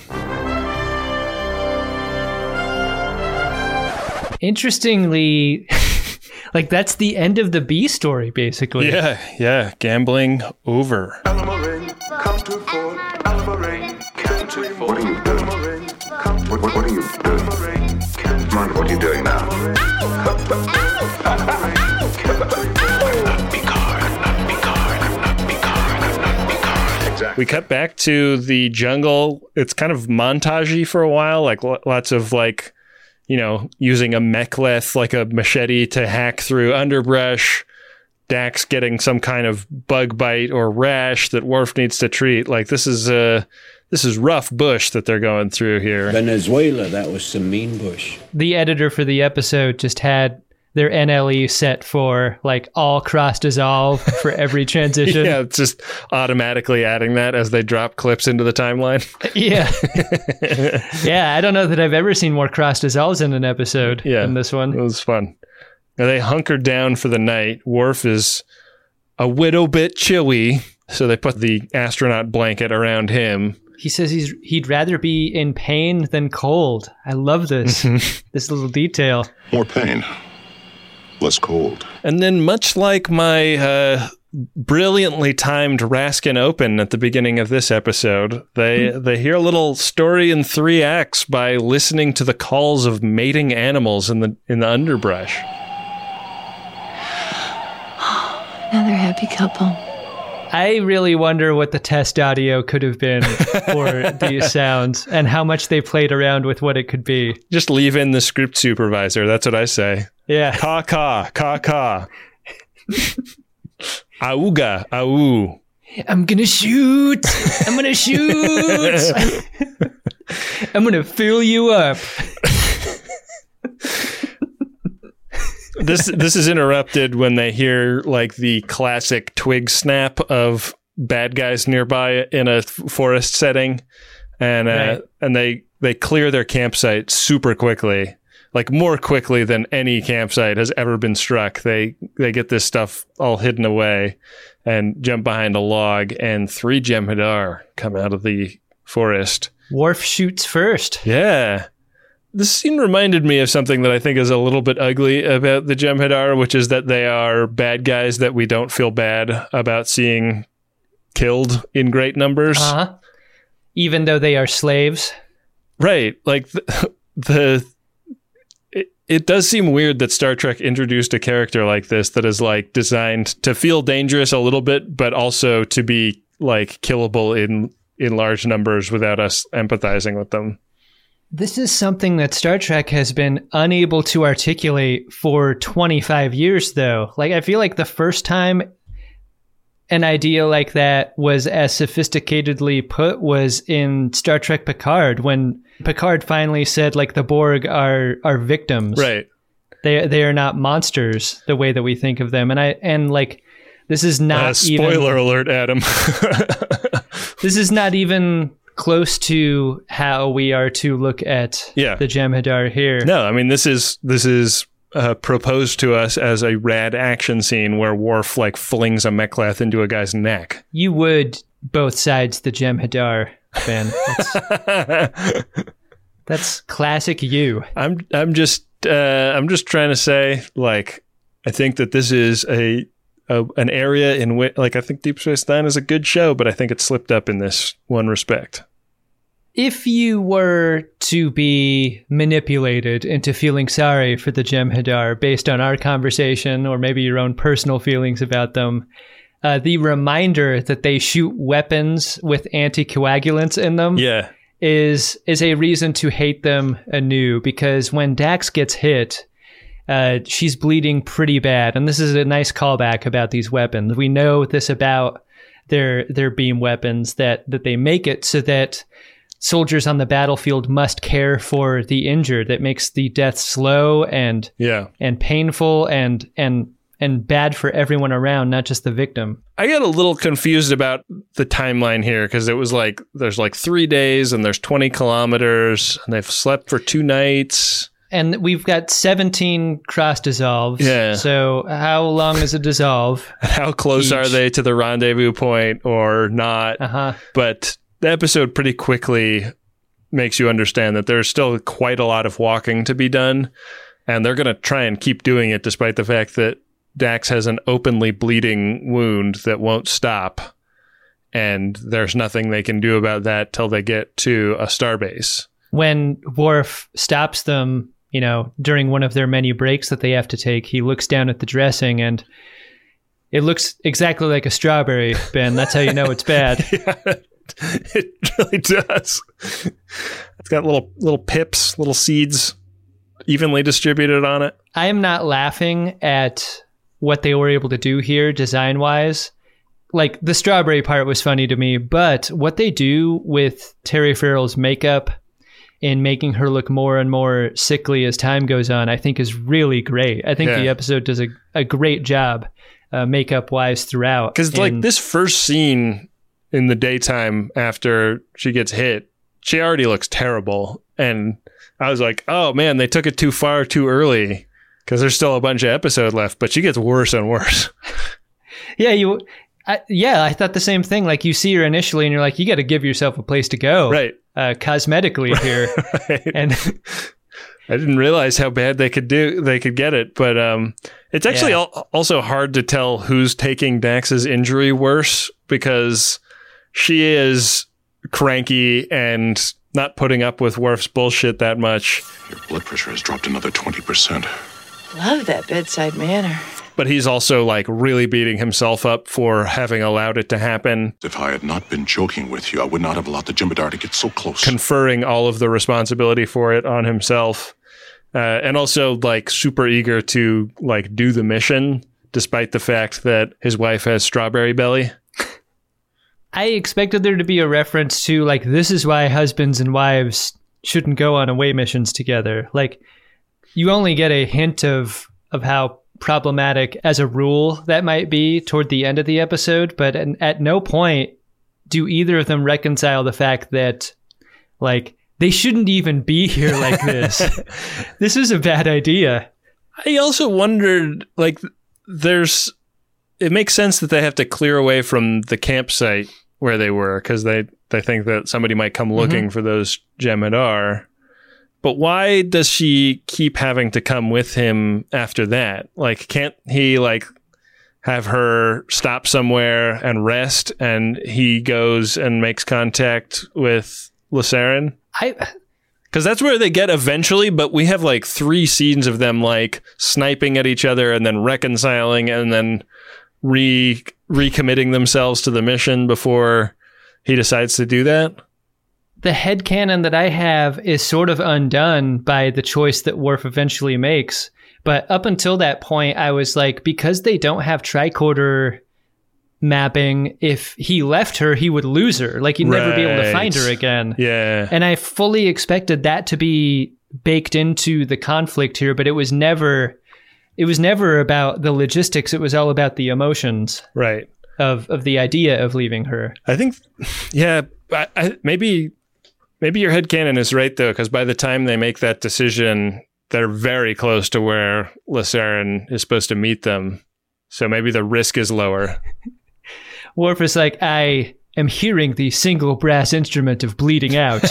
Interestingly, like that's the end of the B story, basically. Yeah. Gambling over. What are you doing? What are you doing? Mind what are you doing now? We cut back to the jungle. It's kind of montagey for a while, like lots of like, using a mek'leth, like a machete to hack through underbrush. Dax getting some kind of bug bite or rash that Worf needs to treat. Like this is rough bush that they're going through here. Venezuela, that was some mean bush. The editor for the episode just had their NLE set for like all cross dissolve for every transition. Yeah, it's just automatically adding that as they drop clips into the timeline. Yeah. Yeah, I don't know that I've ever seen more cross dissolves in an episode than this one. It was fun. Now they hunkered down for the night. Worf is a little bit chilly, so they put the astronaut blanket around him. He says he'd rather be in pain than cold. I love this. This little detail. More pain, less cold. And then much like my brilliantly timed Raskin Open at the beginning of this episode, they hear a little story in 3 acts by listening to the calls of mating animals in the underbrush. Another happy couple. I really wonder what the test audio could have been for these sounds and how much they played around with what it could be. Just leave in the script supervisor. That's what I say. Yeah. Ka-ka, ka-ka. Auga, au. I'm gonna shoot. I'm gonna shoot. I'm gonna fill you up. This is interrupted when they hear like the classic twig snap of bad guys nearby in a forest setting, and they clear their campsite super quickly, like more quickly than any campsite has ever been struck. They get this stuff all hidden away and jump behind a log, and 3 Jem'Hadar come out of the forest. Worf shoots first. Yeah. This scene reminded me of something that I think is a little bit ugly about the Jem'Hadar, which is that they are bad guys that we don't feel bad about seeing killed in great numbers. Uh-huh. Even though they are slaves. Right. Like it does seem weird that Star Trek introduced a character like this that is like designed to feel dangerous a little bit, but also to be like killable in large numbers without us empathizing with them. This is something that Star Trek has been unable to articulate for 25 years, though. Like, I feel like the first time an idea like that was as sophisticatedly put was in Star Trek Picard, when Picard finally said, like, the Borg are victims. Right. They are not monsters the way that we think of them. And like, this is not spoiler alert, Adam. This is not even close to how we are to look at the Jem'Hadar here. No, I mean, this is proposed to us as a rad action scene where Worf like flings a mek'leth into a guy's neck. You would both sides the Jem'Hadar, Ben. That's classic you. I'm just trying to say, like, I think that this is an area in which, like, I think Deep Space Nine is a good show, but I think it slipped up in this one respect. If you were to be manipulated into feeling sorry for the Jem'Hadar based on our conversation, or maybe your own personal feelings about them, the reminder that they shoot weapons with anticoagulants in them is a reason to hate them anew, because when Dax gets hit, she's bleeding pretty bad. And this is a nice callback about these weapons. We know this about their beam weapons, that they make it so that soldiers on the battlefield must care for the injured. That makes the death slow and painful and and bad for everyone around, not just the victim. I get a little confused about the timeline here because it was like there's like 3 days and there's 20 kilometers and they've slept for 2 nights. And we've got 17 cross dissolves. Yeah. So how long is a dissolve? How close are they to the rendezvous point or not? Uh-huh. But the episode pretty quickly makes you understand that there's still quite a lot of walking to be done. And they're going to try and keep doing it despite the fact that Dax has an openly bleeding wound that won't stop. And there's nothing they can do about that till they get to a starbase. When Worf stops them, during one of their many breaks that they have to take, he looks down at the dressing and it looks exactly like a strawberry, Ben. That's how you know it's bad. Yeah, it really does. It's got little pips, little seeds evenly distributed on it. I am not laughing at what they were able to do here design-wise. Like, the strawberry part was funny to me, but what they do with Terry Farrell's makeup in making her look more and more sickly as time goes on, I think is really great. I think the episode does a great job makeup-wise throughout. Because, this first scene in the daytime after she gets hit, she already looks terrible. And I was like, oh, man, they took it too far too early because there's still a bunch of episode left, but she gets worse and worse. I thought the same thing. Like, you see her initially and you're like, you got to give yourself a place to go. Right. Cosmetically here. Right. And I didn't realize how bad they could get it, but it's actually also hard to tell who's taking Dax's injury worse because she is cranky and not putting up with Worf's bullshit that much. Your blood pressure has dropped another 20%. Love that bedside manner. But he's also really beating himself up for having allowed it to happen. If I had not been joking with you, I would not have allowed the Jem'Hadar to get so close. Conferring all of the responsibility for it on himself. And also super eager to do the mission, despite the fact that his wife has strawberry belly. I expected there to be a reference to this is why husbands and wives shouldn't go on away missions together. You only get a hint of how problematic as a rule that might be toward the end of the episode, but at no point do either of them reconcile the fact that they shouldn't even be here like this. This is a bad idea. I also wondered it makes sense that they have to clear away from the campsite where they were because they think that somebody might come looking for those Jem'Hadar. But why does she keep having to come with him after that? Can't he have her stop somewhere and rest and he goes and makes contact with Lasaren? Because that's where they get eventually, but we have 3 scenes of them sniping at each other and then reconciling and then recommitting themselves to the mission before he decides to do that. The headcanon that I have is sort of undone by the choice that Worf eventually makes. But up until that point, I was because they don't have tricorder mapping, if he left her, he would lose her. He'd never be able to find her again. Yeah. And I fully expected that to be baked into the conflict here, but it was never about the logistics. It was all about the emotions. Right. Of the idea of leaving her. I think, maybe your headcanon is right, though, because by the time they make that decision, they're very close to where Lasaren is supposed to meet them. So maybe the risk is lower. Worf is I am hearing the single brass instrument of bleeding out.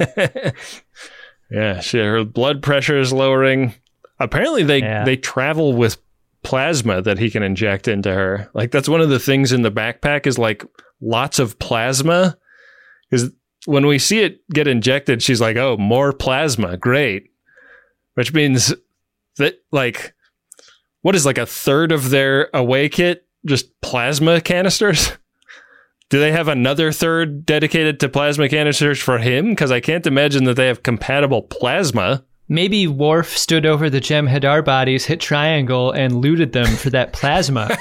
Yeah, her blood pressure is lowering. Apparently they travel with plasma that he can inject into her. That's one of the things in the backpack is lots of plasma. Because when we see it get injected, she's like, oh, more plasma. Great. Which means that what is a third of their away kit just plasma canisters? Do they have another third dedicated to plasma canisters for him? Because I can't imagine that they have compatible plasma. Maybe Worf stood over the Jem'Hadar bodies, hit triangle, and looted them for that plasma.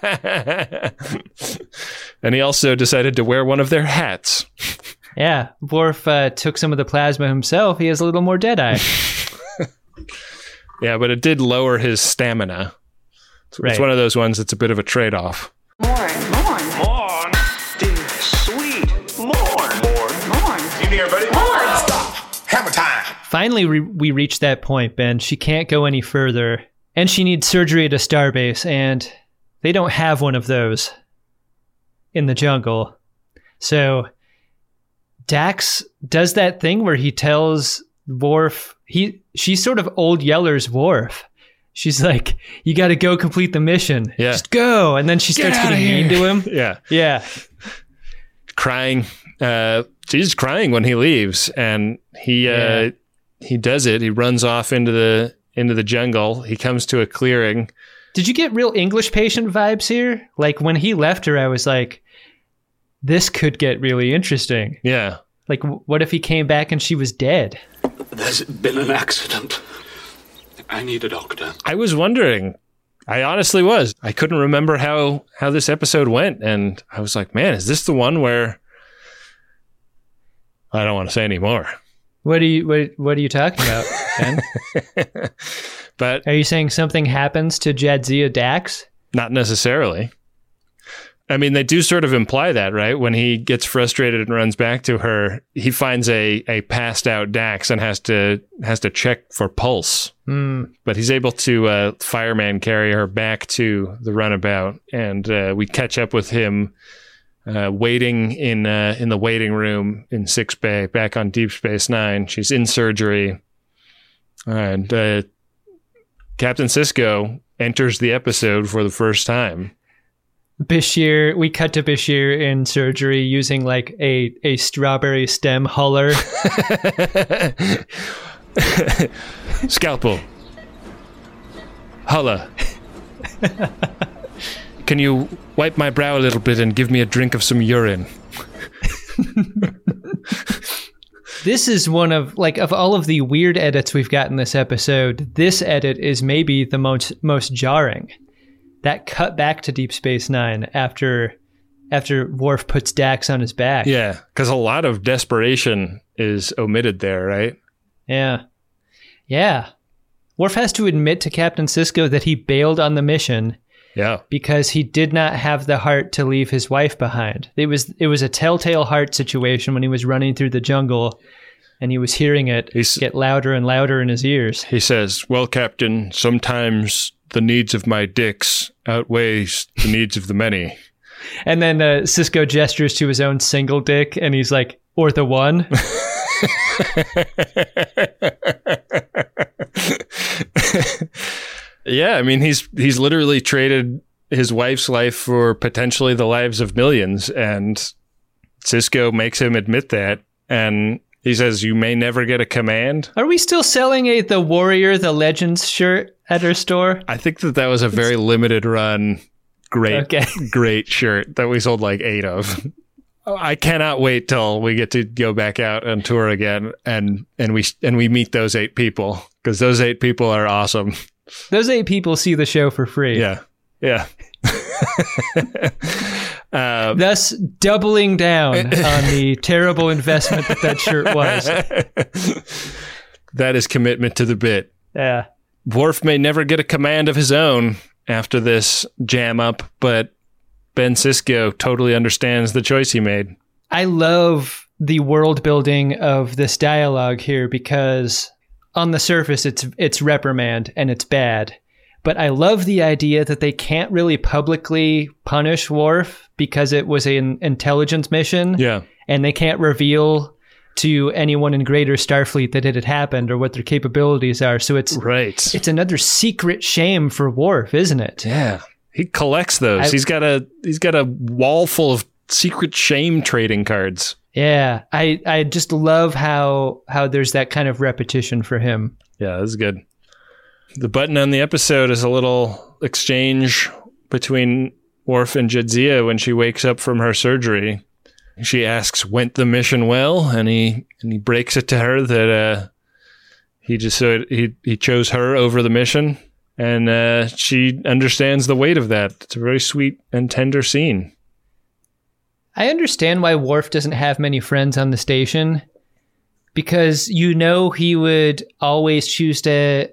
And he also decided to wear one of their hats. Yeah, Worf took some of the plasma himself. He has a little more Deadeye. Yeah, but it did lower his stamina. It's one of those ones that's a bit of a trade-off. Morn. Dear, sweet. Morn. Evening, everybody. Stop. Hammer time. Finally, we reach that point, Ben. She can't go any further, and she needs surgery at a starbase, and they don't have one of those in the jungle. So Dax does that thing where he tells Worf, she's sort of Old Yeller's Worf. She's like, you got to go complete the mission. Yeah. Just go. And then she starts getting mean to him. Yeah. Crying. She's crying when he leaves, and he does it. He runs off into the jungle. He comes to a clearing. Did you get real English patient vibes here? Like when he left her, I was like, this could get really interesting. Yeah. Like, what if he came back and she was dead? There's been an accident. I need a doctor. I was wondering. I honestly was. I couldn't remember how this episode went, and I was like, man, is this the one where... I don't want to say any more. What are you talking about, Ben? But are you saying something happens to Jadzia Dax? Not necessarily. I mean, they do sort of imply that, right? When he gets frustrated and runs back to her, he finds a passed out Dax and has to check for pulse. But he's able to fireman carry her back to the runabout, and we catch up with him waiting in the waiting room in 6 Bay, back on Deep Space Nine. She's in surgery, and Captain Sisko enters the episode for the first time. Bashir, we cut to Bashir in surgery using like a strawberry stem huller. Scalpel. Hulla. Can you wipe my brow a little bit and give me a drink of some urine? This is one of all of the weird edits we've got in this episode, this edit is maybe the most jarring. That cut back to Deep Space Nine after Worf puts Dax on his back. Yeah, because a lot of desperation is omitted there, right? Yeah. Worf has to admit to Captain Sisko that he bailed on the mission. Yeah. Because he did not have the heart to leave his wife behind. It was a telltale heart situation when he was running through the jungle and he was hearing it get louder and louder in his ears. He says, well, Captain, sometimes the needs of my dicks outweighs the needs of the many. And then Sisko gestures to his own single dick and he's like, or the one. Yeah, I mean, he's literally traded his wife's life for potentially the lives of millions, and Sisko makes him admit that, and he says, you may never get a command. Are we still selling the Warrior, the Legends shirt at our store? I think that was a very limited run, great shirt that we sold like 8 of. I cannot wait till we get to go back out on tour again, and we meet those 8 people, because those 8 people are awesome. Those 8 people see the show for free. Yeah. Thus doubling down on the terrible investment that shirt was. That is commitment to the bit. Yeah. Worf may never get a command of his own after this jam up, but Ben Sisko totally understands the choice he made. I love the world building of this dialogue here because on the surface, it's reprimand and it's bad. But I love the idea that they can't really publicly punish Worf because it was an intelligence mission. Yeah. And they can't reveal to anyone in Greater Starfleet that it had happened or what their capabilities are. So it's another secret shame for Worf, isn't it? Yeah. He collects those. He's got a wall full of secret shame trading cards. Yeah, I just love how there's that kind of repetition for him. Yeah, that's good. The button on the episode is a little exchange between Worf and Jadzia when she wakes up from her surgery. She asks, "Went the mission well?" And he breaks it to her that he chose her over the mission, and she understands the weight of that. It's a very sweet and tender scene. I understand why Worf doesn't have many friends on the station, because he would always choose to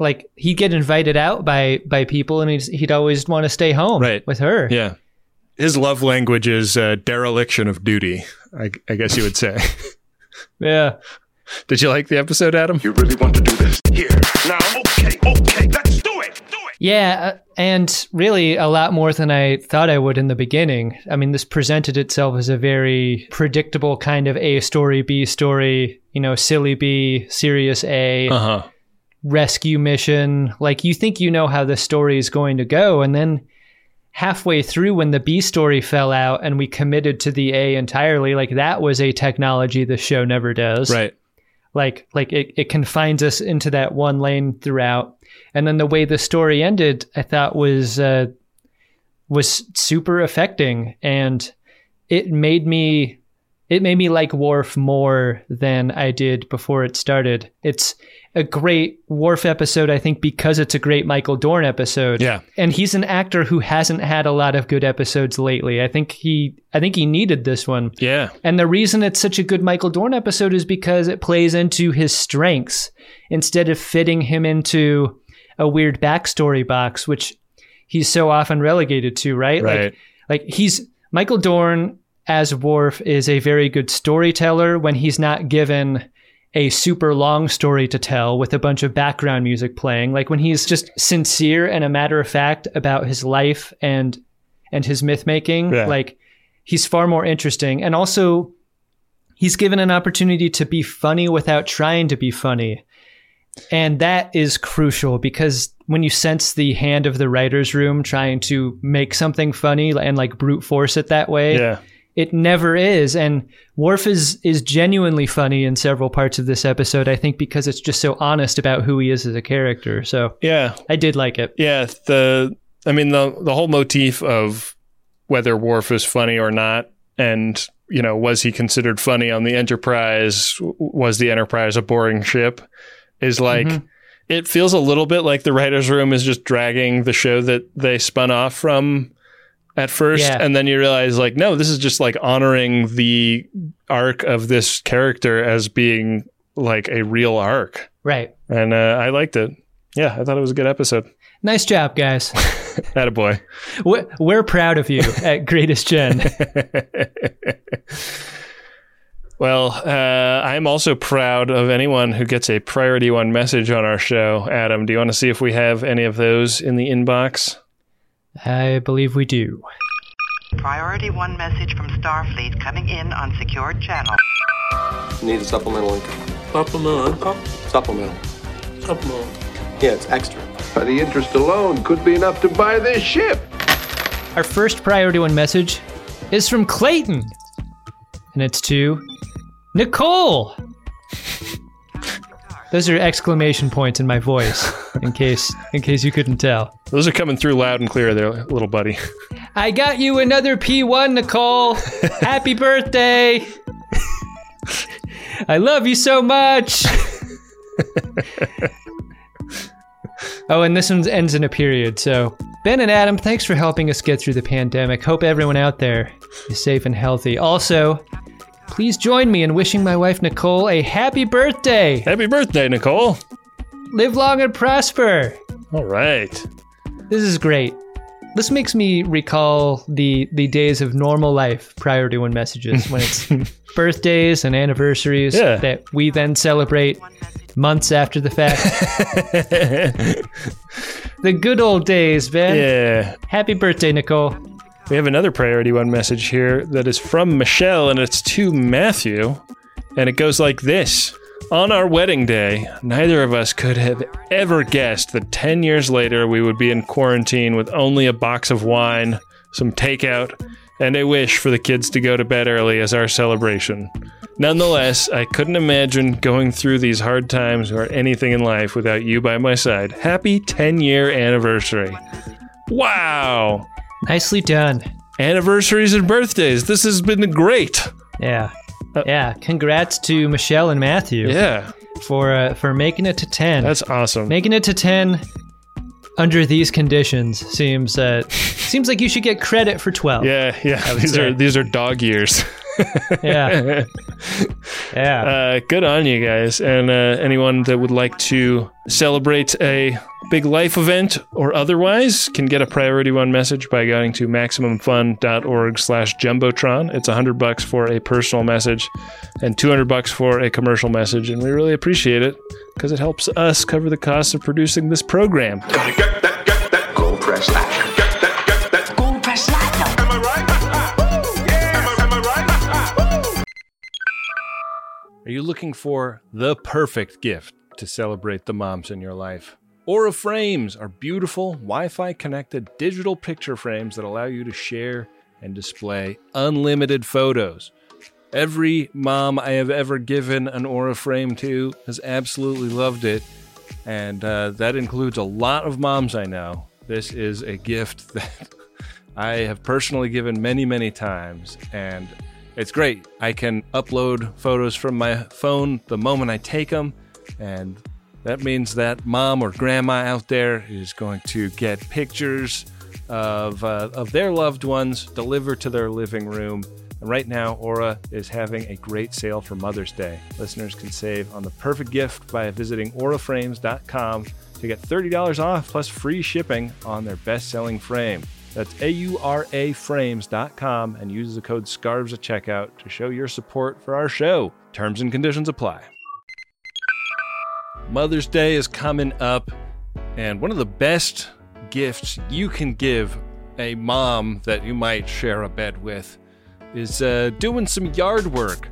like he'd get invited out by people, and he'd always want to stay home with her. Yeah. His love language is dereliction of duty, I guess you would say. Yeah. Did you like the episode, Adam? You really want to do this? Here, now, okay, let's do it! Yeah, and really a lot more than I thought I would in the beginning. I mean, this presented itself as a very predictable kind of A story, B story, silly B, serious A, rescue mission. Like, you think you know how the story is going to go, and then halfway through when the B story fell out and we committed to the A entirely, like that was a technology the show never does. Right. Like it confines us into that one lane throughout. And then the way the story ended, I thought was super affecting, and it made me like Worf more than I did before it started. It's a great Worf episode, I think, because it's a great Michael Dorn episode. Yeah. And he's an actor who hasn't had a lot of good episodes lately. I think he needed this one. Yeah. And the reason it's such a good Michael Dorn episode is because it plays into his strengths instead of fitting him into a weird backstory box, which he's so often relegated to, right? Right. Like Michael Dorn as Worf is a very good storyteller when he's not given a super long story to tell with a bunch of background music playing. Like when he's just sincere and a matter of fact about his life and his myth making, like he's far more interesting. And also he's given an opportunity to be funny without trying to be funny. And that is crucial, because when you sense the hand of the writer's room trying to make something funny and like brute force it that way, it never is. And Worf is genuinely funny in several parts of this episode, I think, because it's just so honest about who he is as a character. So yeah, I did like it. Yeah. The whole motif of whether Worf is funny or not, and, was he considered funny on the Enterprise? Was the Enterprise a boring ship? Is like, it feels a little bit like the writer's room is just dragging the show that they spun off from at first. Yeah. And then you realize like, no, this is just like honoring the arc of this character as being like a real arc. Right. And I liked it. Yeah, I thought it was a good episode. Nice job, guys. Attaboy. We're proud of you at Greatest Gen. Well, I'm also proud of anyone who gets a Priority 1 message on our show. Adam, do you want to see if we have any of those in the inbox? I believe we do. Priority 1 message from Starfleet coming in on secured channel. Need a supplemental income. Supplemental income? Supplemental. Yeah, it's extra. By the interest alone could be enough to buy this ship. Our first Priority 1 message is from Clayton. And it's to Nicole. Those are exclamation points in my voice, in case you couldn't tell. Those are coming through loud and clear there, little buddy. I got you another P1, Nicole. Happy birthday. I love you so much. Oh, and this one ends in a period. So, Ben and Adam, thanks for helping us get through the pandemic. Hope everyone out there is safe and healthy. Also, please join me in wishing my wife, Nicole, a happy birthday. Happy birthday, Nicole. Live long and prosper. All right. This is great. This makes me recall the days of normal life Priority 1 messages, when it's birthdays and anniversaries that we then celebrate months after the fact. The good old days, Ben. Yeah. Happy birthday, Nicole. We have another Priority 1 message here that is from Michelle, and it's to Matthew, and it goes like this. On our wedding day, neither of us could have ever guessed that 10 years later we would be in quarantine with only a box of wine, some takeout, and a wish for the kids to go to bed early as our celebration. Nonetheless, I couldn't imagine going through these hard times or anything in life without you by my side. Happy 10-year anniversary. Wow. Nicely done. Anniversaries and birthdays. This has been great. Yeah. Yeah. Congrats to Michelle and Matthew. Yeah. For making it to 10. That's awesome. Making it to 10 under these conditions seems like you should get credit for 12. Yeah. These are dog years. Yeah. Yeah. Good on you guys. And anyone that would like to celebrate a big life event or otherwise can get a Priority One message by going to MaximumFun.org/Jumbotron. It's $100 for a personal message and $200 for a commercial message. And we really appreciate it because it helps us cover the cost of producing this program. Gotta get that gold press platinum. Get that gold press platinum. Am I right? Yes. Am I right? Are you looking for the perfect gift to celebrate the moms in your life? Aura Frames are beautiful, Wi-Fi connected digital picture frames that allow you to share and display unlimited photos. Every mom I have ever given an Aura frame to has absolutely loved it, and that includes a lot of moms I know. This is a gift that I have personally given many, many times, and it's great. I can upload photos from my phone the moment I take them, and that means that mom or grandma out there is going to get pictures of their loved ones delivered to their living room. And right now, Aura is having a great sale for Mother's Day. Listeners can save on the perfect gift by visiting auraframes.com to get $30 off plus free shipping on their best-selling frame. That's auraframes.com and use the code SCARVES at checkout to show your support for our show. Terms and conditions apply. Mother's Day is coming up, and one of the best gifts you can give a mom that you might share a bed with is doing some yard work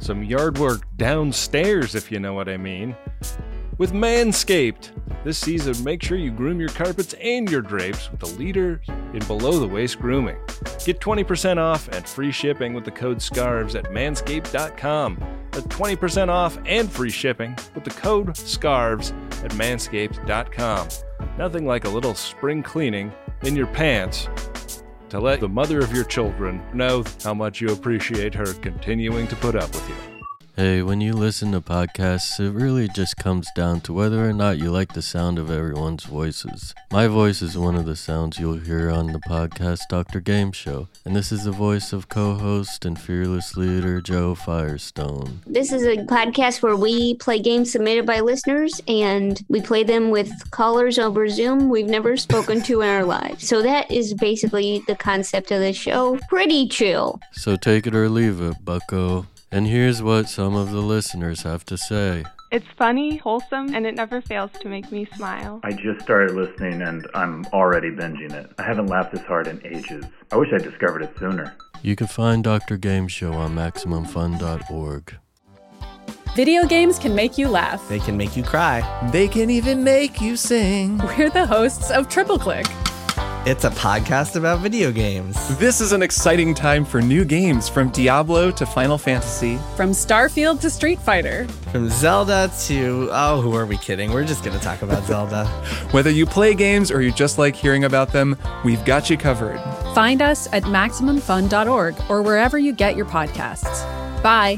downstairs, if you know what I mean. With Manscaped, this season, make sure you groom your carpets and your drapes with the leader in below-the-waist grooming. Get 20% off and free shipping with the code SCARVES at manscaped.com. That's 20% off and free shipping with the code SCARVES at manscaped.com. Nothing like a little spring cleaning in your pants to let the mother of your children know how much you appreciate her continuing to put up with you. Hey, when you listen to podcasts, it really just comes down to whether or not you like the sound of everyone's voices. My voice is one of the sounds you'll hear on the podcast Dr. Game Show, and this is the voice of co-host and fearless leader Joe Firestone. This is a podcast where we play games submitted by listeners, and we play them with callers over Zoom we've never spoken to in our lives. So that is basically the concept of the show. Pretty chill. So take it or leave it, bucko. And here's what some of the listeners have to say. It's funny, wholesome, and it never fails to make me smile. I just started listening and I'm already binging it. I haven't laughed this hard in ages. I wish I discovered it sooner. You can find Dr. Game Show on MaximumFun.org. Video games can make you laugh. They can make you cry. They can even make you sing. We're the hosts of Triple Click. It's a podcast about video games. This is an exciting time for new games, from Diablo to Final Fantasy. From Starfield to Street Fighter. From Zelda to... oh, who are we kidding? We're just going to talk about Zelda. Whether you play games or you just like hearing about them, we've got you covered. Find us at MaximumFun.org or wherever you get your podcasts. Bye.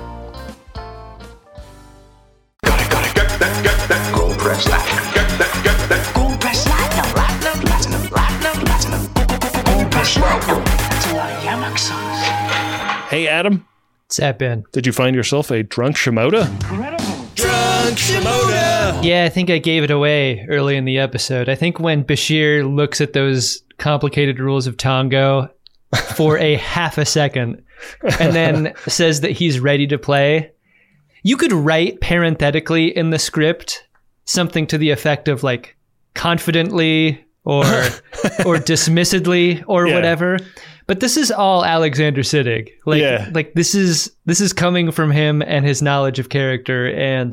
Gotta get that gold press platinum. Get that gold press platinum. Platinum. Gold press platinum. That's a lot of yamak sauce. Hey, Adam. What's that, Ben? Did you find yourself a drunk Shimoda? Drunk Shimoda! Yeah, I think I gave it away early in the episode. I think when Bashir looks at those complicated rules of Tongo for a half a second and then says that he's ready to play, you could write parenthetically in the script something to the effect of like confidently or dismissedly or whatever. But this is all Alexander Siddig. Like this is coming from him and his knowledge of character, and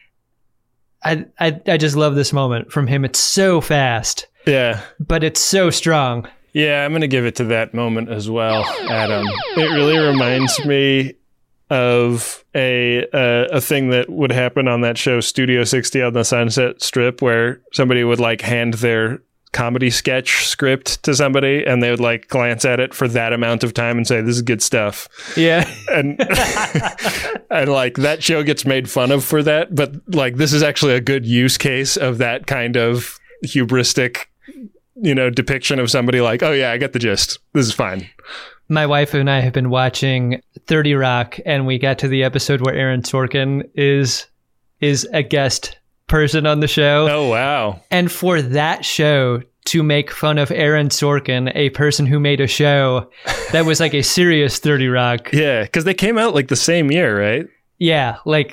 I just love this moment from him. It's so fast. Yeah. But it's so strong. Yeah, I'm going to give it to that moment as well, Adam. It really reminds me of a thing that would happen on that show Studio 60 on the Sunset Strip, where somebody would like hand their comedy sketch script to somebody and they would like glance at it for that amount of time and say, this is good stuff. Yeah. And and like that show gets made fun of for that, but like this is actually a good use case of that kind of hubristic, depiction of somebody like, oh yeah, I get the gist. This is fine. my wife and I have been watching 30 Rock, and we got to the episode where Aaron Sorkin is a guest person on the show. Oh, wow. And for that show to make fun of Aaron Sorkin, a person who made a show that was like a serious 30 Rock. Yeah, because they came out like the same year, right? Yeah, like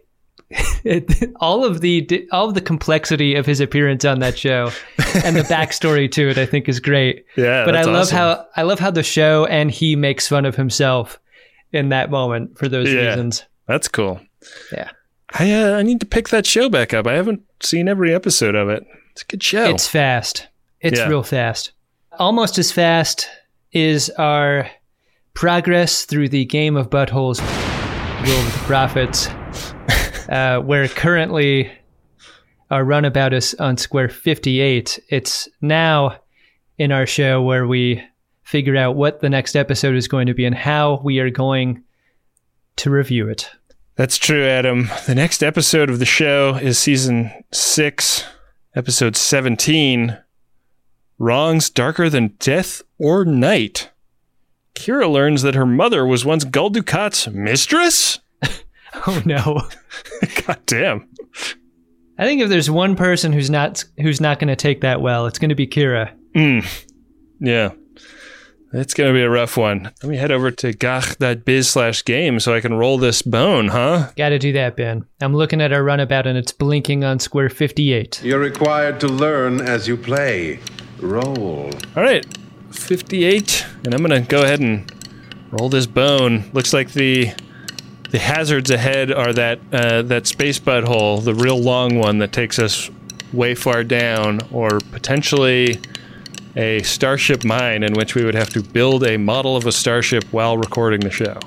all of the complexity of his appearance on that show and the backstory to it, I think, is great. Yeah, but that's I love how the show and he makes fun of himself in that moment for those reasons. That's cool. Yeah, I need to pick that show back up. I haven't seen every episode of it. It's a good show. It's fast. It's real fast. Almost as fast is our progress through the Game of Buttholes, Will of the Prophets, where currently our runabout is on square 58. It's now in our show where we figure out what the next episode is going to be and how we are going to review it. That's true, Adam. The next episode of the show is season 6, episode 17, Wrongs Darker Than Death or Night. Kira learns that her mother was once Gul Dukat's mistress? Oh no. God damn. I think if there's one person who's not going to take that well, it's going to be Kira. Yeah. It's going to be a rough one. Let me head over to gach.biz/game so I can roll this bone, huh? Got to do that, Ben. I'm looking at our runabout and it's blinking on square 58. You're required to learn as you play. Roll. All right. 58. And I'm going to go ahead and roll this bone. Looks like the hazards ahead are that space butthole, the real long one that takes us way far down, or potentially a starship mine in which we would have to build a model of a starship while recording the show.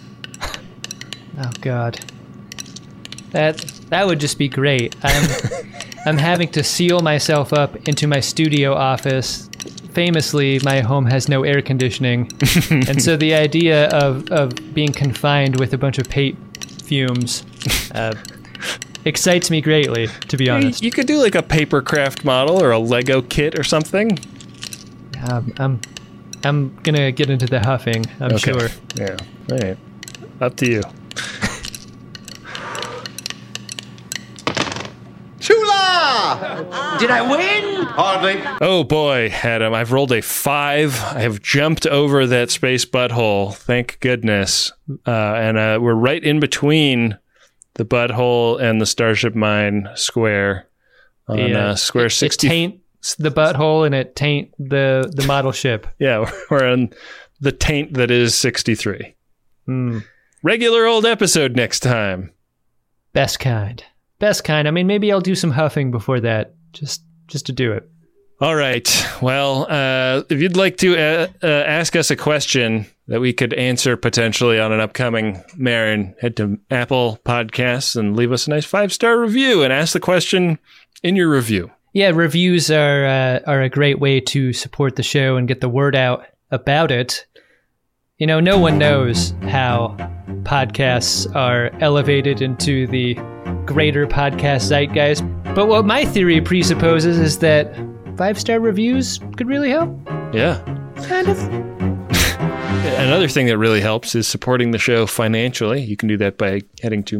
Oh God, that would just be great. I'm having to seal myself up into my studio office. Famously, my home has no air conditioning, and so the idea of being confined with a bunch of paint fumes excites me greatly, to be honest. You could do like a paper craft model or a Lego kit or something. I'm gonna get into the huffing, I'm sure. Yeah, all right. Up to you. Chula! Did I win? Hardly. Oh boy, Adam, I've rolled a 5. I have jumped over that space butthole, thank goodness. And we're right in between the butthole and the starship mine square on square 60. It taints the butthole and it taint the model ship. Yeah, we're on the taint that is 63. Regular old episode next time. Best kind. I mean, maybe I'll do some huffing before that, just to do it. All right. Well, if you'd like to ask us a question that we could answer potentially on an upcoming Marin, head to Apple Podcasts and leave us a nice 5-star review and ask the question in your review. Yeah, reviews are a great way to support the show and get the word out about it. You know, no one knows how podcasts are elevated into the greater podcast zeitgeist, but what my theory presupposes is that 5-star reviews could really help. Yeah. Kind of. Another thing that really helps is supporting the show financially. You can do that by heading to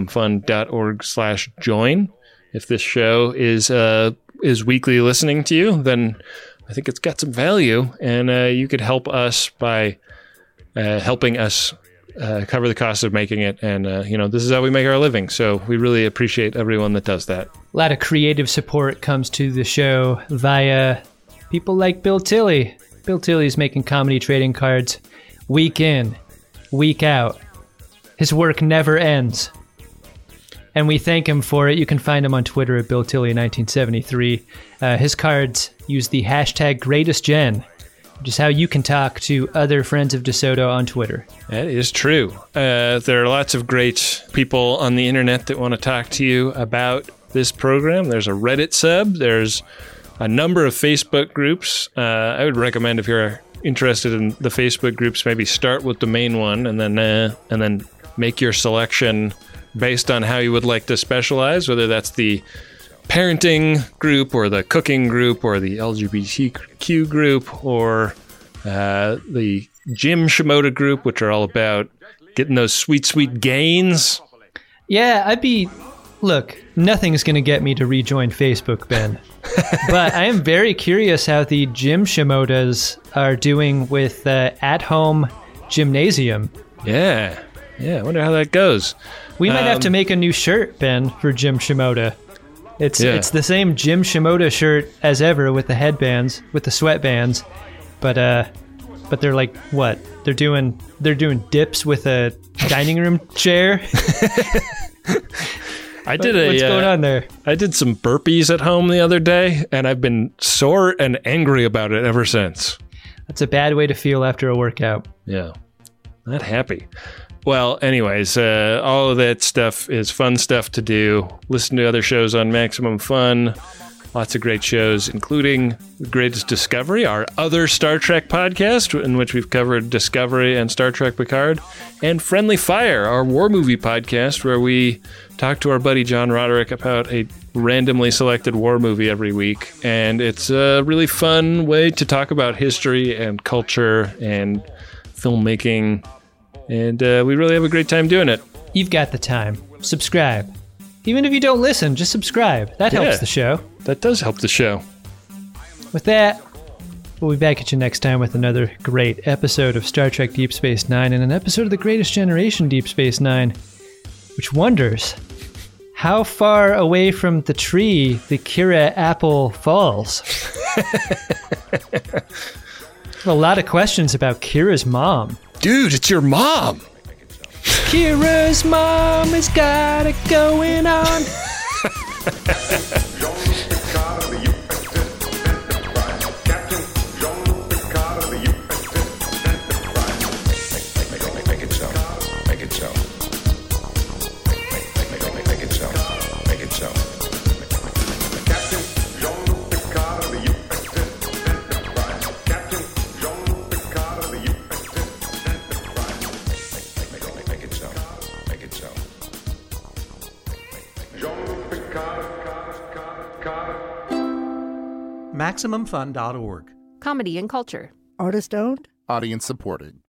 MaximumFun.org/join. If this show is weekly listening to you, then I think it's got some value, and you could help us by helping us cover the cost of making it. And, this is how we make our living. So we really appreciate everyone that does that. A lot of creative support comes to the show via people like Bill Tilley. Bill Tilley's making comedy trading cards week in, week out. His work never ends. And we thank him for it. You can find him on Twitter at BillTilley1973. His cards use the hashtag GreatestGen, which is how you can talk to other friends of DeSoto on Twitter. That is true. There are lots of great people on the internet that want to talk to you about this program. There's a Reddit sub. There's a number of Facebook groups. I would recommend, if you're interested in the Facebook groups, maybe start with the main one and then make your selection based on how you would like to specialize, whether that's the parenting group or the cooking group or the LGBTQ group or the Jim Shimoda Group, which are all about getting those sweet, sweet gains. Yeah, look, nothing's going to get me to rejoin Facebook, Ben. But I am very curious how the Jim Shimodas are doing with at-home gymnasium. Yeah, I wonder how that goes. We might have to make a new shirt, Ben, for Jim Shimoda. It's the same Jim Shimoda shirt as ever with the headbands, with the sweatbands, but they're like what? They're doing dips with a dining room chair. What's going on there? I did some burpees at home the other day, and I've been sore and angry about it ever since. That's a bad way to feel after a workout. Yeah, not happy. Well, anyways, all of that stuff is fun stuff to do. Listen to other shows on Maximum Fun. Lots of great shows, including The Greatest Discovery, our other Star Trek podcast, in which we've covered Discovery and Star Trek Picard, and Friendly Fire, our war movie podcast, where we talk to our buddy John Roderick about a randomly selected war movie every week. And it's a really fun way to talk about history and culture and filmmaking. And we really have a great time doing it. You've got the time. Subscribe. Even if you don't listen, just subscribe. That helps the show. That does help the show. With that, we'll be back at you next time with another great episode of Star Trek Deep Space Nine and an episode of The Greatest Generation Deep Space Nine, which wonders how far away from the tree the Kira apple falls. A lot of questions about Kira's mom. Dude, it's your mom. Kira's mom has got it going on. MaximumFun.org. Comedy and culture. Artist owned. Audience supported.